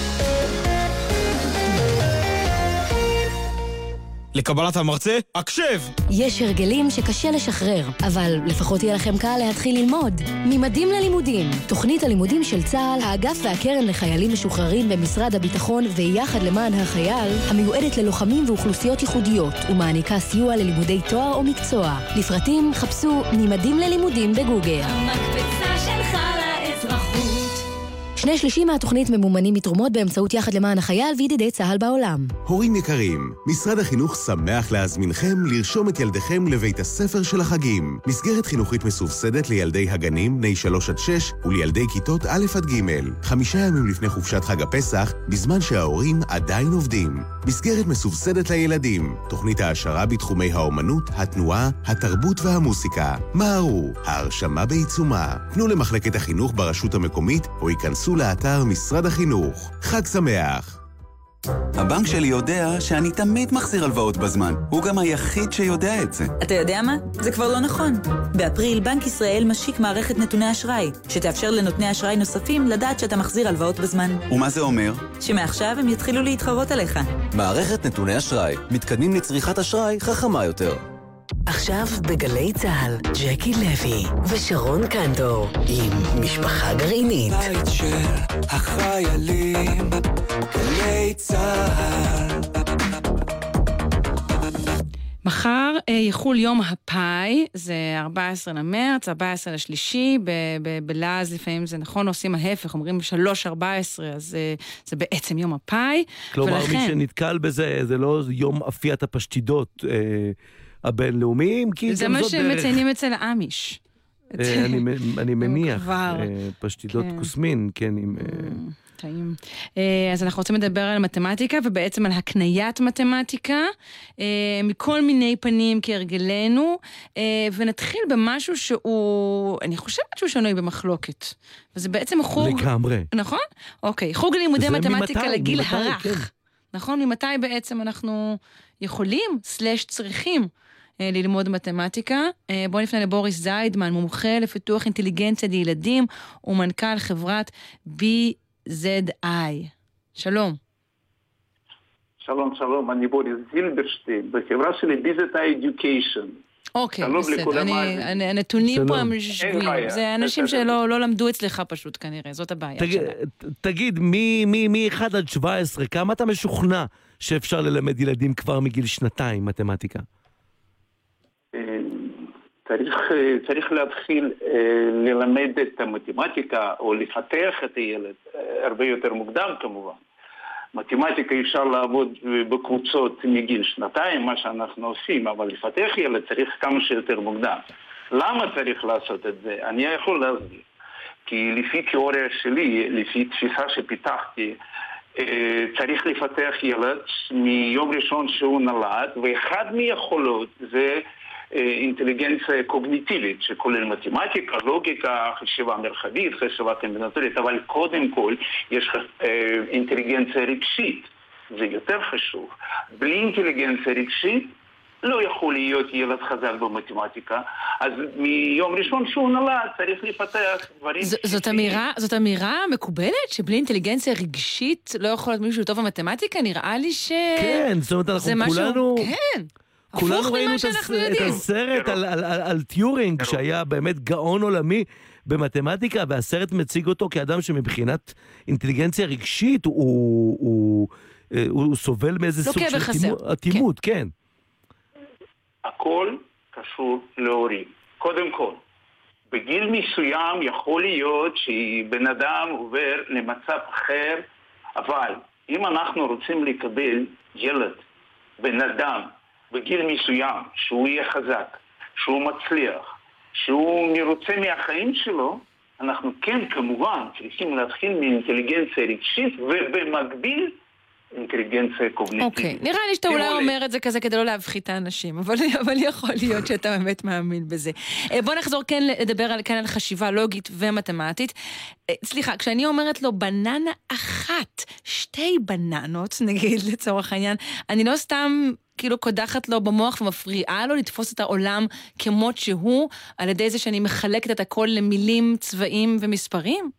לקבלת המרצה, הקשב! יש הרגלים שקשה לשחרר, אבל לפחות יהיה לכם קל להתחיל ללמוד. ממדים ללימודים, תוכנית הלימודים של צה"ל, האגף והקרן לחיילים משוחררים במשרד הביטחון ויחד למען החייל, המיועדת ללוחמים ואוכלוסיות ייחודיות, ומעניקה סיוע ללימודי תואר או מקצוע. לפרטים חפשו ממדים ללימודים בגוגל. המקפצה שלך לאזרחות. 2/3 מהתוכנית ממומנים מתרומות באמצעות יחד למען החייל וידידי צה"ל בעולם. הורים יקרים, משרד החינוך שמח להזמינכם לרשום את ילדיכם לבית הספר של החגים. מסגרת חינוכית מסובסדת לילדי הגנים בני 3-6 ולילדי כיתות א' עד ג'. 5 ימים לפני חופשת חג הפסח, בזמן שההורים עדיין עובדים. מסגרת מסובסדת לילדים. תוכנית העשרה בתחומי האומנות, התנועה, התרבות והמוסיקה. מהרו, ההרשמה בעיצומה. תנו למחלקת החינוך ברשות המקומית או ייכנסו לאתר משרד החינוך. חג שמח. הבנק שלי יודע שאני תמיד מחזיר הלוואות בזמן. הוא גם היחיד שיודע את זה. אתה יודע מה? זה כבר לא נכון. באפריל בנק ישראל משיק מערכת נתוני אשראי, שתאפשר לנותני אשראי נוספים לדעת שאתה מחזיר הלוואות בזמן. ומה זה אומר? שמעכשיו הם יתחילו להתחרות עליך. מערכת נתוני אשראי. מתקדמים לצריכת אשראי חכמה יותר. עכשיו בגלי צהל, ג'קי לוי ושרון קנטור עם משפחה גרעינית. בית של החיילים, גלי צהל. מחר יחול יום הפאי, זה 14 למרץ, 14 לשלישי, בלעז לפעמים זה נכון, עושים ההפך, אומרים 3-14, אז זה בעצם יום הפאי. כלומר, מי שנתקל בזה, זה לא יום אפיית הפשטידות הבינלאומיים, כי זה מה שמציינים אצל האמיש. אני מניח, פשטידות קוסמין, כן, עם... טעים. אז אנחנו רוצים לדבר על מתמטיקה, ובעצם על הקניית מתמטיקה, מכל מיני פנים כהרגלנו, ונתחיל במשהו שהוא, אני חושבת שהוא שנוי במחלוקת. וזה בעצם חוג... לגמרי. נכון? אוקיי, חוג לימודי מתמטיקה לגיל הרך. נכון? ממתי בעצם אנחנו יכולים, צריכים, ללמוד מתמטיקה. בואו נפנה לבוריס זיידמן, מומחה לפיתוח אינטליגנציה לילדים, ומנכ"ל חברת BZI. שלום. שלום, שלום, אני בוריס זילברשטיין, בחברה שלי BZI Education. אוקיי, בסדר, הנתונים פה הם שבויים, זה אנשים שלא למדו אצלך פשוט כנראה, זאת הבעיה שלהם. תגיד, מ-1 עד 17, כמה אתה משוכנע שאפשר ללמד ילדים כבר מגיל 2 מתמטיקה? צריך להתחיל ללמד את המתמטיקה או לפתח את הילד הרבה יותר מוקדם כמובן. מתמטיקה אפשר לעבוד בקבוצות מגיל 2, מה שאנחנו עושים, אבל לפתח ילד צריך כמה שיותר מוקדם. למה צריך לעשות את זה? אני יכול להסביר. כי לפי תיאוריה שלי, לפי תפיסה שפיתחתי, צריך לפתח ילד מיום ראשון שהוא נולד, ואחד מיכולות זה אינטליגנציה קוגניטיבית, שכולל מתמטיקה, לוגיקה, חשיבה מרחבית, חשיבה קומבינטורית, אבל קודם כל יש אינטליגנציה רגשית, זה יותר חשוב. בלי אינטליגנציה רגשית לא יכול להיות ילד חזק במתמטיקה, אז מיום ראשון שהוא נולד צריך לפתח דברים... זאת אמירה מקובלת? שבלי אינטליגנציה רגשית לא יכול להיות מישהו טוב במתמטיקה? נראה לי ש... כן, זאת אומרת, אנחנו כולנו... כן. כולנו ראינו את הסרט על טיורינג, שהיה באמת גאון עולמי במתמטיקה, והסרט מציג אותו כאדם שמבחינת אינטליגנציה רגשית, הוא סובל מאיזה סוג של אטימות, כן. הכל קשור להורים. קודם כל, בגיל מסוים יכול להיות שבן אדם עובר למצב אחר, אבל אם אנחנו רוצים לקבל ילד, בן אדם, בגיל מסוים, שהוא יהיה חזק, שהוא מצליח, שהוא מרוצה מהחיים שלו, אנחנו כן כמובן צריכים להתחיל מאינטליגנציה רגשית, ובמקביל אינטליגנציה קוגניטיבית. אוקיי, נראה לי שאתה אולי אומר את זה כזה כדי לא להפחית את האנשים, אבל יכול להיות שאתה באמת מאמין בזה. בוא נחזור כן לדבר כאן על חשיבה לוגית ומתמטית. סליחה, כשאני אומרת לו בננה אחת, 2 בננות, נגיד לצורך העניין, אני לא סתם כאילו קודחת לו במוח ומפריעה לו לתפוס את העולם כמות שהוא, על ידי זה שאני מחלקת את הכל למילים, צבעים ומספרים?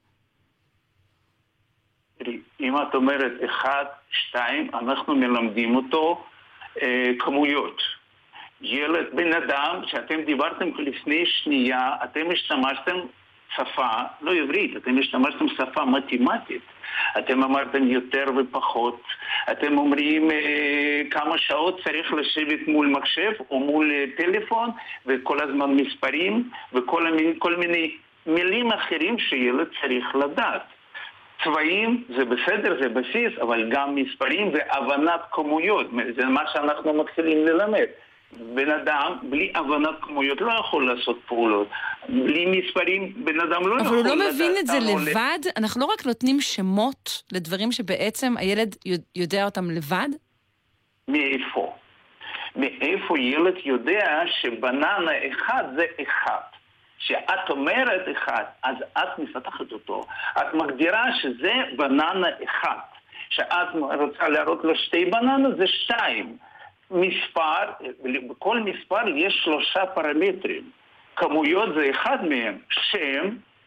אם את אומרת 1, 2, אנחנו מלמדים אותו כמויות. ילד, בן אדם, שאתם דיברתם לפני שנייה, אתם השתמשתם שפה, לא עברית, אתם השתמשתם שפה מתמטית. אתם אמרתם יותר ופחות. אתם אומרים כמה שעות צריך לשבת מול מחשב או מול טלפון, וכל הזמן מספרים, וכל מיני מילים אחרים שילד צריך לדעת. צבעים זה בסדר, זה בסיס, אבל גם מספרים והבנת כמויות. זה מה שאנחנו מתחילים ללמד. בן אדם בלי הבנת כמויות לא יכול לעשות פעולות. בלי מספרים בן אדם לא יכול... אבל הוא לא מבין את זה לבד? אנחנו לא רק נותנים שמות לדברים שבעצם הילד יודע אותם לבד? מאיפה? מאיפה ילד יודע שבננה אחד זה אחד? שאת אומרת אחד, אז את מפתחת אותו. את מגדירה שזה בננה אחד. שאת רוצה להראות לו שתי בננות, זה 2. מספר, בכל מספר יש 3 פרמטרים. כמויות זה אחד מהם. שם,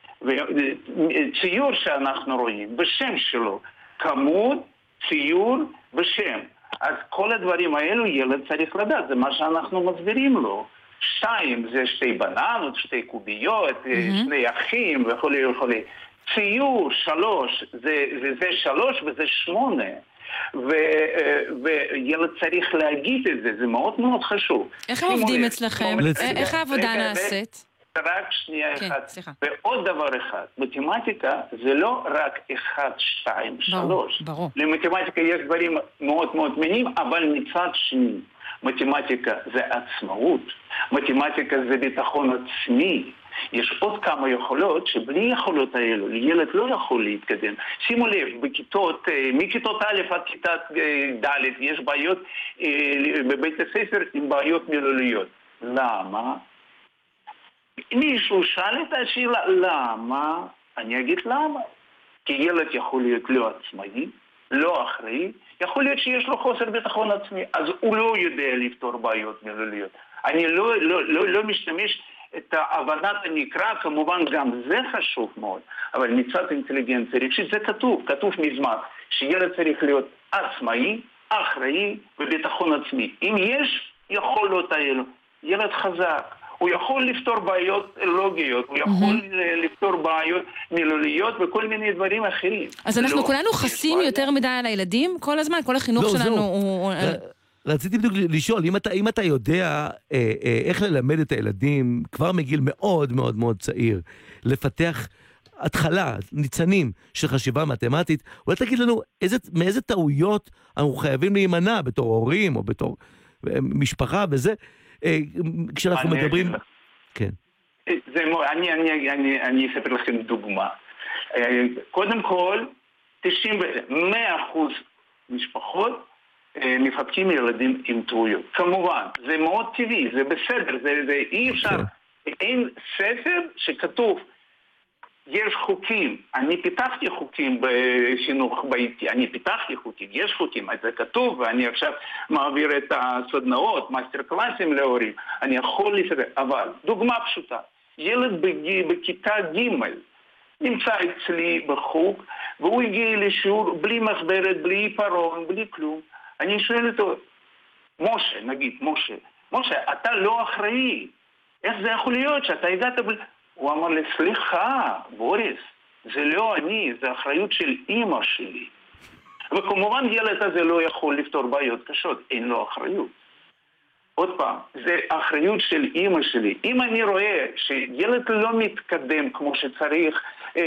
ציור שאנחנו רואים, בשם שלו. כמות, ציור, בשם. אז כל הדברים האלו ילד צריך לדעת, זה מה שאנחנו מסבירים לו. 2 זה 2 בננות, 2 קוביות, 2 אחים וכולי וכולי. ציור 3 זה 3 וזה 8. וילד צריך להגיד את זה, זה מאוד מאוד חשוב. איך הם עובדים אצלכם? איך העבודה נעשית? רק שנייה אחת. ועוד דבר אחד, מתמטיקה זה לא רק 1, 2, 3. למתמטיקה יש דברים מאוד מאוד מעניינים, אבל מצד שני, מתמטיקה זה עצמאות, מתמטיקה זה ביטחון עצמי. יש עוד כמה יכולות שבלי יכולות האלו, ילד לא יכול להתקדם. שימו לב, מכיתות א' עד כיתת ד' יש בעיות בבית הספר עם בעיות מילוליות. למה? מישהו שאל את השאלה, למה? אני אגיד למה. כי ילד יכול להיות לא עצמאי, לא אחראי, יכול להיות שיש לו חוסר ביטחון עצמי, אז הוא לא יודע לפתור בעיות מילוליות. אני לא משתמש את הבנת הנקרא, כמובן גם זה חשוב מאוד, אבל מצד אינטליגנציה רגשית זה כתוב מזמן, שילד צריך להיות עצמאי, אחראי וביטחון עצמי. אם יש יכולות האלו, ילד חזק. הוא יכול לפתור בעיות לוגיות, הוא יכול לפתור בעיות מילוליות וכל מיני דברים אחרים. אז אנחנו כולנו חסים יותר מדי על הילדים כל הזמן, כל החינוך שלנו הוא... רציתי בדיוק לשאול, אם אתה יודע איך ללמד את הילדים כבר מגיל מאוד מאוד מאוד צעיר, לפתח התחלה, ניצנים של חשיבה מתמטית, אולי תגיד לנו מאיזה טעויות אנחנו חייבים להימנע בתור הורים או בתור משפחה וזה, כשאנחנו מדברים... כן. אני אספר לכם דוגמה. קודם כל, 100% משפחות מפתחים ילדים עם טעויות. כמובן, זה מאוד טבעי, זה בסדר, זה אי אפשר. אין ספר שכתוב, יש חוקים, אני פיתחתי חוקים בחינוך ביתי, יש חוקים, זה כתוב, ואני עכשיו מעביר את הסדנאות, מאסטר קלאסים להורים, אני יכול לסדר, אבל דוגמה פשוטה, ילד בכיתה ג' נמצא אצלי בחוג, והוא הגיע לשיעור בלי מחברת, בלי עיפרון, בלי כלום, אני שואל אותו, משה, נגיד, משה, אתה לא אחראי, איך זה יכול להיות שאתה הגעת בלי... הוא אמר לי, סליחה, בוריס, זה לא אני, זה אחריות של אמא שלי. וכמובן ילד הזה לא יכול לפתור בעיות קשות, אין לו אחריות. עוד פעם, זה אחריות של אמא שלי. אם אני רואה שילד לא מתקדם כמו שצריך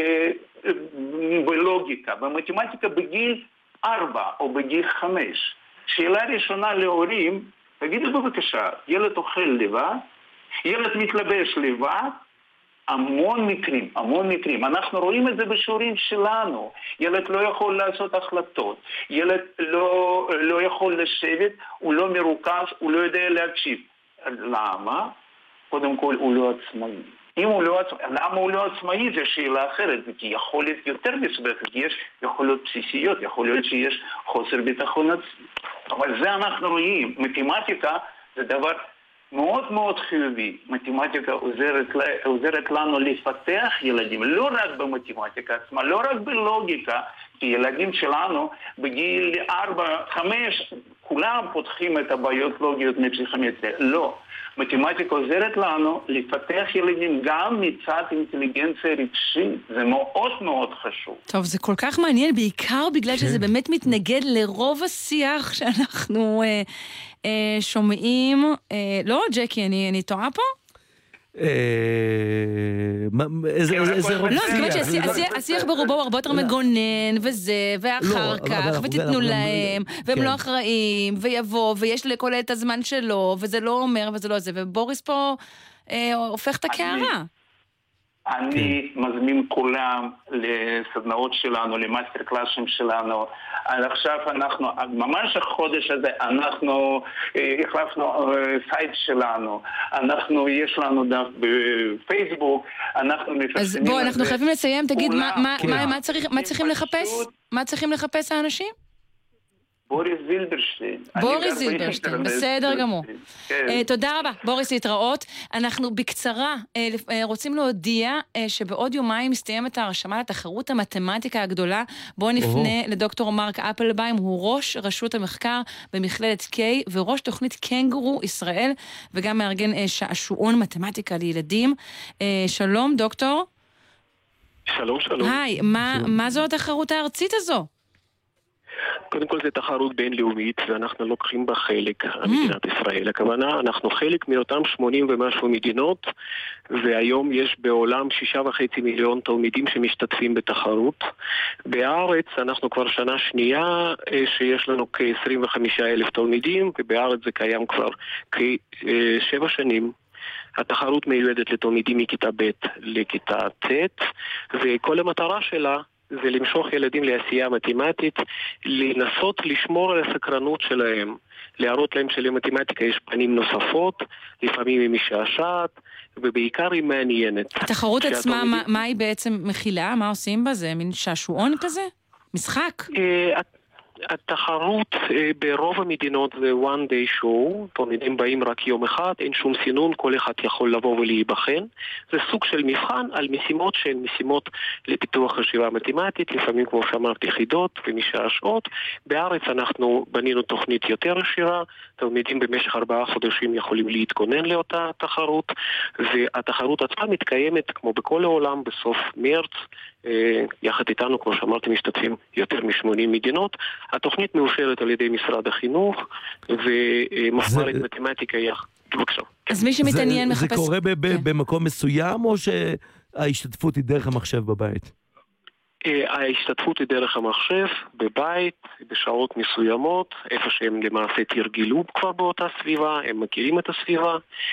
בלוגיקה, במתמטיקה בגיל 4 או בגיל 5, שאלה ראשונה להורים, תגידו בבקשה, ילד אוכל לבד, ילד מתלבש לבד, המון מקרים. אנחנו רואים את זה בשיעורים שלנו. ילד לא יכול לעשות החלטות. ילד לא יכול לשבת, הוא לא מרוכז, הוא לא יודע להקשיב. למה? קודם כל, הוא לא עצמאי. למה הוא לא עצמאי? זו שאלה אחרת. כי יכול להיות יותר מסובכת. יש יכולות בסיסיות, יכול להיות שיש חוסר ביטחון עצמי. אבל זה אנחנו רואים. מתמטיקה זה דבר... מאוד מאוד חיובי. מתמטיקה עוזרת לנו לפתח ילדים, לא רק במתמטיקה עצמה, לא רק בלוגיקה, כי ילדים שלנו בגיל 4-5 כולם פותחים את הבעיות לוגיות מפסיכומטריה. לא. מתמטיקה עוזרת לנו לפתח ילדים גם מצד אינטליגנציה רגשית. זה מאוד מאוד חשוב. טוב, זה כל כך מעניין, בעיקר בגלל שזה באמת מתנגד לרוב השיח שאנחנו שומעים. לא, ג'קי, אני טועה פה? איזה רוב לא, זאת אומרת שהשיח ברובו הוא הרבה יותר מגונן, וזה, ואחר כך, ותיתנו להם, והם לא אחראים, ויבוא, ויש לכל את הזמן שלו, וזה לא אומר, וזה לא זה, ובוריס פה הופך את הקערה. אני מזמין כולם לסדנאות שלנו, למאסטר קלאסים שלנו. עכשיו אנחנו, ממש החודש הזה, אנחנו החלפנו סייט שלנו, יש לנו דף בפייסבוק, אנחנו מפרסמים... אז בוא, אנחנו חייבים לסיים, תגיד, מה צריכים לחפש? מה צריכים לחפש האנשים? בוריס זילברשטיין. בוריס זילברשטיין, בסדר גמור. תודה רבה, בוריס, להתראות. אנחנו בקצרה רוצים להודיע שבעוד יומיים מסתיימת ההרשמה לתחרות המתמטיקה הגדולה. בואו נפנה לדוקטור מרק אפלביים, הוא ראש רשות המחקר במכללת קיי, וראש תוכנית קנגורו ישראל, וגם מארגן שעשועון מתמטיקה לילדים. שלום, דוקטור. שלום, שלום. היי, מה זו התחרות הארצית הזו? קודם כל זה תחרות בינלאומית ואנחנו לוקחים בה חלק, מדינת ישראל. הכוונה, אנחנו חלק מאותם 80 ומשהו מדינות, והיום יש בעולם 6.5 מיליון תלמידים שמשתתפים בתחרות. בארץ אנחנו כבר שנה שנייה שיש לנו כ-25,000 תלמידים, ובארץ זה קיים כבר כ-7 שנים. התחרות מיועדת לתלמידים מכיתה ב' לכיתה ט', וכל המטרה שלה זה למשוך ילדים לעשייה מתמטית, לנסות לשמור על הסקרנות שלהם, להראות להם שלמתמטיקה יש פנים נוספות, לפעמים היא משעשעת, ובעיקר היא מעניינת. התחרות עצמה, מה היא בעצם מכילה? מה עושים בה? זה מין שעשועון כזה? משחק? התחרות ברוב המדינות זה one day show, תלמידים באים רק יום אחד, אין שום סינון, כל אחד יכול לבוא ולהיבחן. זה סוג של מבחן על משימות שהן משימות לפיתוח חשיבה מתמטית, לפעמים כמו שאמרתי חידות ומשעשעות. בארץ אנחנו בנינו תוכנית יותר עשירה, תלמידים במשך 4 חודשים יכולים להתכונן לאותה תחרות, והתחרות עצמה מתקיימת כמו בכל העולם בסוף מרץ, יחד איתנו, כמו שאמרתי, משתתפים יותר מ-80 מדינות. התוכנית מאושרת על ידי משרד החינוך, ומפמ"רית מתמטיקה בבקשה. אז מי שמתעניין מחפש... זה קורה במקום מסוים, או שההשתתפות היא דרך המחשב בבית? ההשתתפות היא דרך המחשב, בבית, בשעות מסוימות, איפה שהם למעשה תרגלו כבר באותה סביבה, הם מכירים את הסביבה,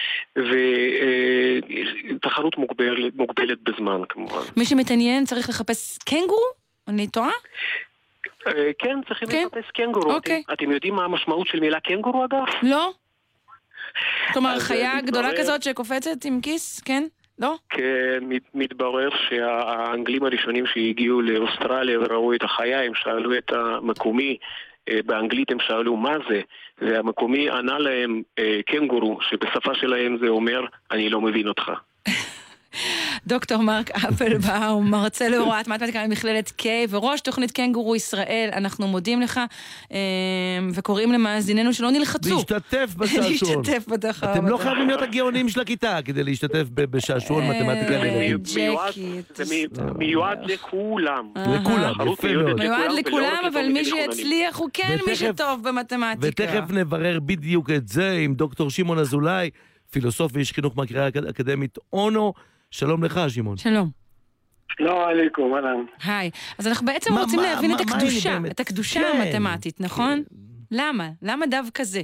ותחרות מוגבלת בזמן כמובן. מי שמתעניין צריך לחפש קנגורו? אני טועה? כן, צריכים לחפש קנגורו. אתם יודעים מה המשמעות של מילה קנגורו אגב? לא. כלומר, חיה גדולה כזאת שקופצת עם כיס, כן? לא? כן, מתברר שהאנגלים הראשונים שהגיעו לאוסטרליה וראו את החיה, הם שאלו את המקומי, באנגלית הם שאלו מה זה, והמקומי ענה להם קנגורו, שבשפה שלהם זה אומר, אני לא מבין אותך. דוקטור מרק אפלבאום, מרצה להוראת מתמטיקה במכללת קיי, וראש תוכנית קנגורו ישראל, אנחנו מודים לך, וקוראים למאזיננו שלא נלחצו. להשתתף בשעשועון. להשתתף בתחרות. אתם לא חייבים להיות הגאונים של הכיתה, כדי להשתתף בשעשועון מתמטיקה לילדים. זה מיועד לכולם. לכולם, יפה מאוד. מיועד לכולם, אבל מי שיצליח הוא כן מי שטוב במתמטיקה. ותכף נברר בדיוק את זה עם דוקטור שמעון אזולאי, פילוסוף ואיש חינוך מהקריה האקדמית אונו. שלום לך, שמעון. שלום. שלום עליכם, אהלן. היי. אז אנחנו בעצם רוצים להבין את הקדושה, את הקדושה המתמטית, נכון? למה? למה דווקא זה?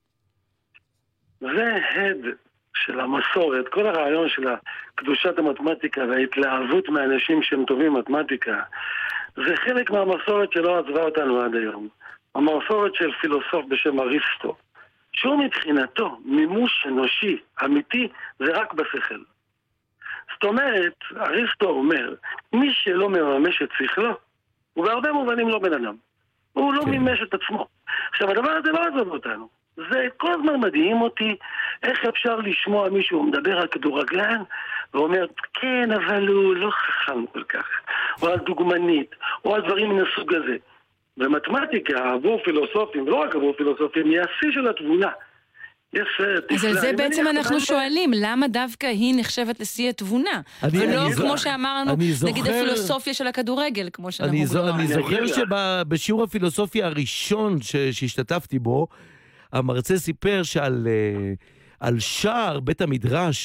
זה הד של המסורת, כל הרעיון של קדושת המתמטיקה וההתלהבות מאנשים שהם טובים מתמטיקה, זה חלק מהמסורת שלא עזבה אותנו עד היום. המסורת של פילוסוף בשם אריסטו, שהוא מבחינתו מימוש אנושי אמיתי זה רק בשכל. זאת אומרת, אריסטו אומר, מי שלא מממש את שכלו, הוא בהרבה מובנים לא בן אדם. הוא לא מימש את עצמו. עכשיו, הדבר הזה לא עזוב אותנו. זה כל הזמן מדהים אותי איך אפשר לשמוע מישהו מדבר על כדורגלן, ואומר, כן, אבל הוא לא חכם כל כך. או על דוגמנית, או על דברים מן הסוג הזה. במתמטיקה, עבור פילוסופים, לא רק עבור פילוסופים, היא השיא של התבונה. אז על זה בעצם אנחנו שואלים, למה דווקא היא נחשבת לשיא התבונה? ולא כמו שאמרנו, נגיד הפילוסופיה של הכדורגל, כמו שאנחנו גדולים. אני זוכר שבשיעור הפילוסופיה הראשון שהשתתפתי בו, המרצה סיפר שעל שער בית המדרש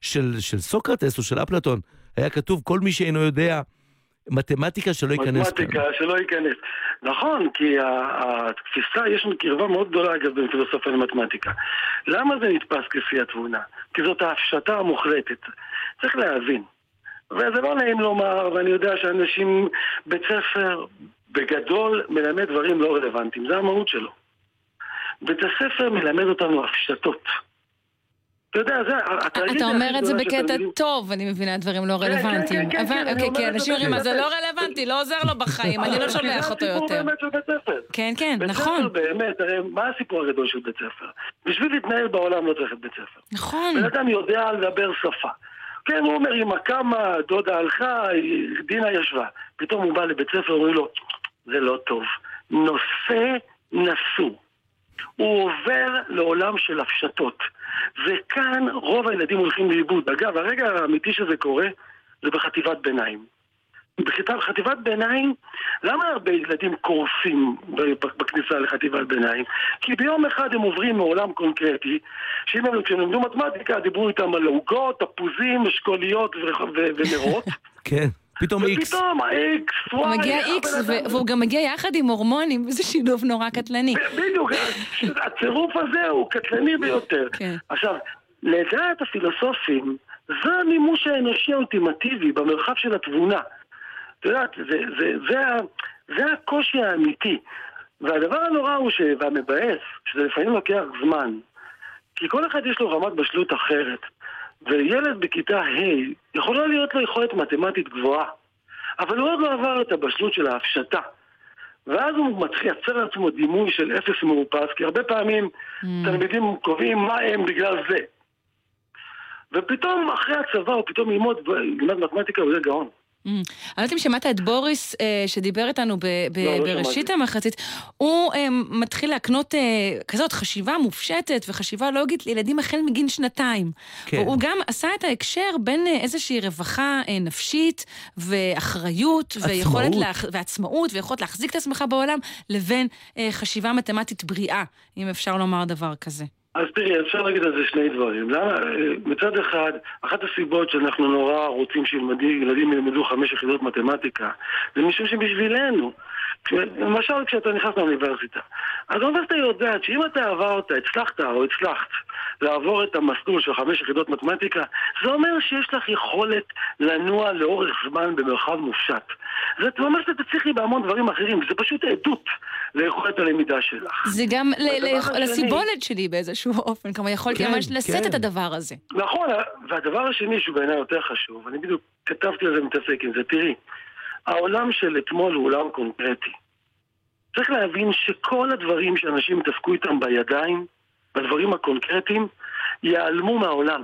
של סוקרטס או של אפלטון, היה כתוב כל מי שאינו יודע מתמטיקה שלא ייכנס. מתמטיקה שלא ייכנס. נכון, כי התפיסה, יש לנו קרבה מאוד גדולה אגב בין פילוסופיה למתמטיקה. למה זה נתפס כפי התבונה? כי זאת ההפשטה המוחלטת. צריך להבין. וזה לא נעים לומר, ואני יודע שאנשים בית ספר בגדול מלמד דברים לא רלוונטיים. זה המהות שלו. בית הספר מלמד אותנו הפשטות. אתה יודע, אתה אומר את זה בקטע טוב, אני מבינה דברים לא רלוונטיים. כן, אנשים אומרים, מה זה לא רלוונטי, לא עוזר לו בחיים, אני לא שולח אותו יותר. זה הסיפור באמת של בית ספר. כן, כן, נכון. בית ספר באמת, מה הסיפור הגדול של בית ספר? בשביל להתנהל בעולם לא צריך את בית ספר. נכון. בן אדם יודע לדבר שפה. כן, הוא אומר, אמא קמה, דודה הלכה, דינה ישבה. פתאום הוא בא לבית ספר, אומרים לו, זה לא טוב. נושא נשוא. הוא עובר לעולם של הפשטות. וכאן רוב הילדים הולכים לאיבוד. אגב, הרגע האמיתי שזה קורה, זה בחטיבת ביניים. בחטיבת ביניים, למה הרבה ילדים קורסים בכניסה לחטיבת ביניים? כי ביום אחד הם עוברים מעולם קונקרטי, שאם הם למדו מתמטיקה, דיברו איתם על עוגות, תפוזים, אשכוליות ונרות. כן. פתאום איקס. ופתאום האיקס, הוא מגיע איקס, והוא גם מגיע יחד עם הורמונים, וזה שילוב נורא קטלני. בדיוק, הצירוף הזה הוא קטלני ביותר. עכשיו, לדעת הפילוסופים, זה המימוש האנושי האולטימטיבי במרחב של התבונה. אתה יודעת, זה הקושי האמיתי. והדבר הנורא הוא והמבאס, שזה לפעמים לוקח זמן. כי כל אחד יש לו רמת בשלות אחרת. וילד בכיתה ה' יכולה להיות לו יכולת מתמטית גבוהה, אבל הוא עוד לא עבר את הבשלות של ההפשטה. ואז הוא מתחיל לייצר לעצמו דימוי של אפס מאופס, כי הרבה פעמים תלמידים קובעים מה הם בגלל זה. ופתאום אחרי הצבא הוא פתאום ילמד מתמטיקה וזה גאון. אני לא יודעת אם שמעת את בוריס שדיבר איתנו בראשית המחצית, הוא מתחיל להקנות כזאת חשיבה מופשטת וחשיבה לוגית לילדים החל מגיל 2. הוא גם עשה את ההקשר בין איזושהי רווחה נפשית ואחריות ועצמאות ויכולת להחזיק את עצמך בעולם לבין חשיבה מתמטית בריאה, אם אפשר לומר דבר כזה. אז תראי, אפשר להגיד על זה שני דברים. מצד אחד, אחת הסיבות שאנחנו נורא רוצים שילדים ילמדו 5 יחידות מתמטיקה, זה משום שבשבילנו, למשל כשאתה נכנס לאוניברסיטה, אז האוניברסיטה יודעת שאם אתה עברת, הצלחת או הצלחת לעבור את המסלול של 5 יחידות מתמטיקה, זה אומר שיש לך יכולת לנוע לאורך זמן במרחב מופשט. זה אומר שאתה תצליחי בהמון דברים אחרים, זה פשוט עדות ליכולת הלמידה שלך. זה גם לסיבולת שלי באיזשהו אופן, כמה יכולתי ממש לשאת את הדבר הזה. נכון, והדבר השני שהוא בעיניי יותר חשוב, אני בדיוק כתבתי על זה מתעסק עם זה, תראי, העולם של אתמול הוא עולם קונקרטי. צריך להבין שכל הדברים שאנשים תעסקו איתם בידיים, בדברים הקונקרטיים, ייעלמו מהעולם.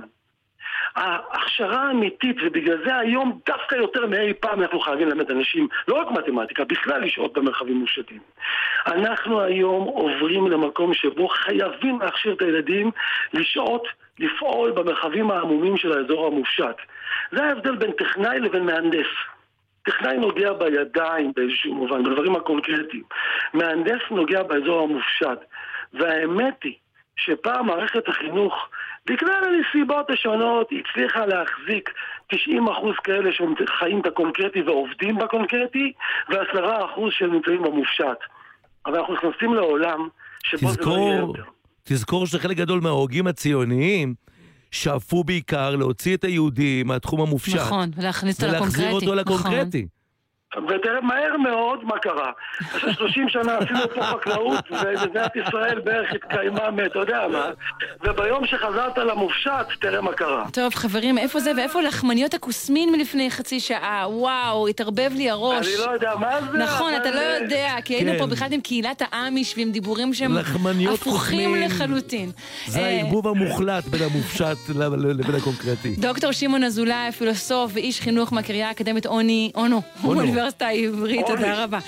ההכשרה האמיתית, ובגלל זה היום דווקא יותר מאי פעם אנחנו חייבים ללמד אנשים, לא רק מתמטיקה, בכלל לשעות במרחבים מופשטים. אנחנו היום עוברים למקום שבו חייבים להכשיר את הילדים לשעות, לפעול במרחבים העמומים של האזור המופשט. זה ההבדל בין טכנאי לבין מהנדס. טכנאי נוגע בידיים באיזשהו מובן, בדברים הקונקרטיים. מהנדס נוגע באזור המופשט. והאמת היא שפעם מערכת החינוך, בגלל הנסיבות השונות, הצליחה להחזיק 90% כאלה שחיים את הקונקרטי ועובדים בקונקרטי, ו10% שנמצאים במופשט. אבל אנחנו נכנסים לעולם שבו זה לא יהיה יותר. תזכור שחלק גדול מההוגים הציוניים שאפו בעיקר להוציא את היהודי מהתחום המופשט. נכון, ולהכניס אותו לקונקרטי. ולהחזיר אותו לקונקרטי. ותראה מהר מאוד מה קרה. אחרי 30 שנה עשינו פה חקלאות, ומדינת ישראל בערך התקיימה אתה יודע מה, וביום שחזרת למופשט, תראה מה קרה. טוב, חברים, איפה זה ואיפה לחמניות הקוסמין מלפני חצי שעה? וואו, התערבב לי הראש. אני לא יודע מה זה. נכון, אתה לא יודע, כי היינו פה בכלל עם קהילת האמיש, ועם דיבורים שהם הפוכים לחלוטין. זה הערבוב המוחלט בין המופשט לבין הקונקרטי. דוקטור שמעון אזולאי, פילוסוף ואיש חינוך מהקריה האקדמית אונו. האוניברסיטה העברית, תודה רבה.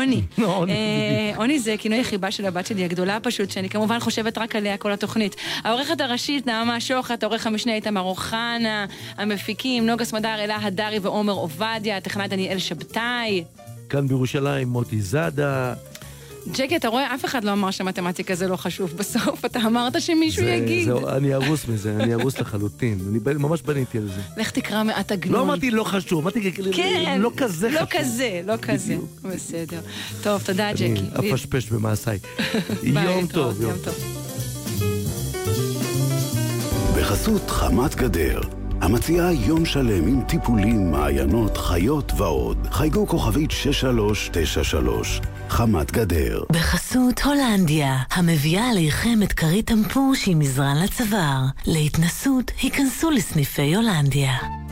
עוני זה כינוי החיבה של הבת שלי הגדולה פשוט, שאני כמובן חושבת רק עליה כל התוכנית. העורכת הראשית נעמה שוחט, העורך המשנה איתמר אוחנה, המפיקים נוגה סמדר, אלה הדרי ועומר עובדיה, הטכנאי דניאל שבתאי. כאן בירושלים מוטי זאדה. ג'קי, אתה רואה, אף אחד לא אמר שמתמטיקה זה לא חשוב בסוף, אתה אמרת שמישהו יגיד. אני ארוס מזה, אני ארוס לחלוטין, אני ממש בניתי על זה. לך תקרא מעט הגנון. לא אמרתי לא חשוב, אמרתי לא כזה חשוב. לא כזה, בסדר. טוב, תודה ג'קי. אני אפשפש במעשיי. יום טוב. בחסות חמת גדר, המציעה יום שלם עם טיפולים, מעיינות, חיות ועוד. חייגו כוכבית 6393. חמת גדר. בחסות הולנדיה, המביאה עליכם את קרית טמפור שהיא מזרן לצוואר. להתנסות, היכנסו לסניפי הולנדיה.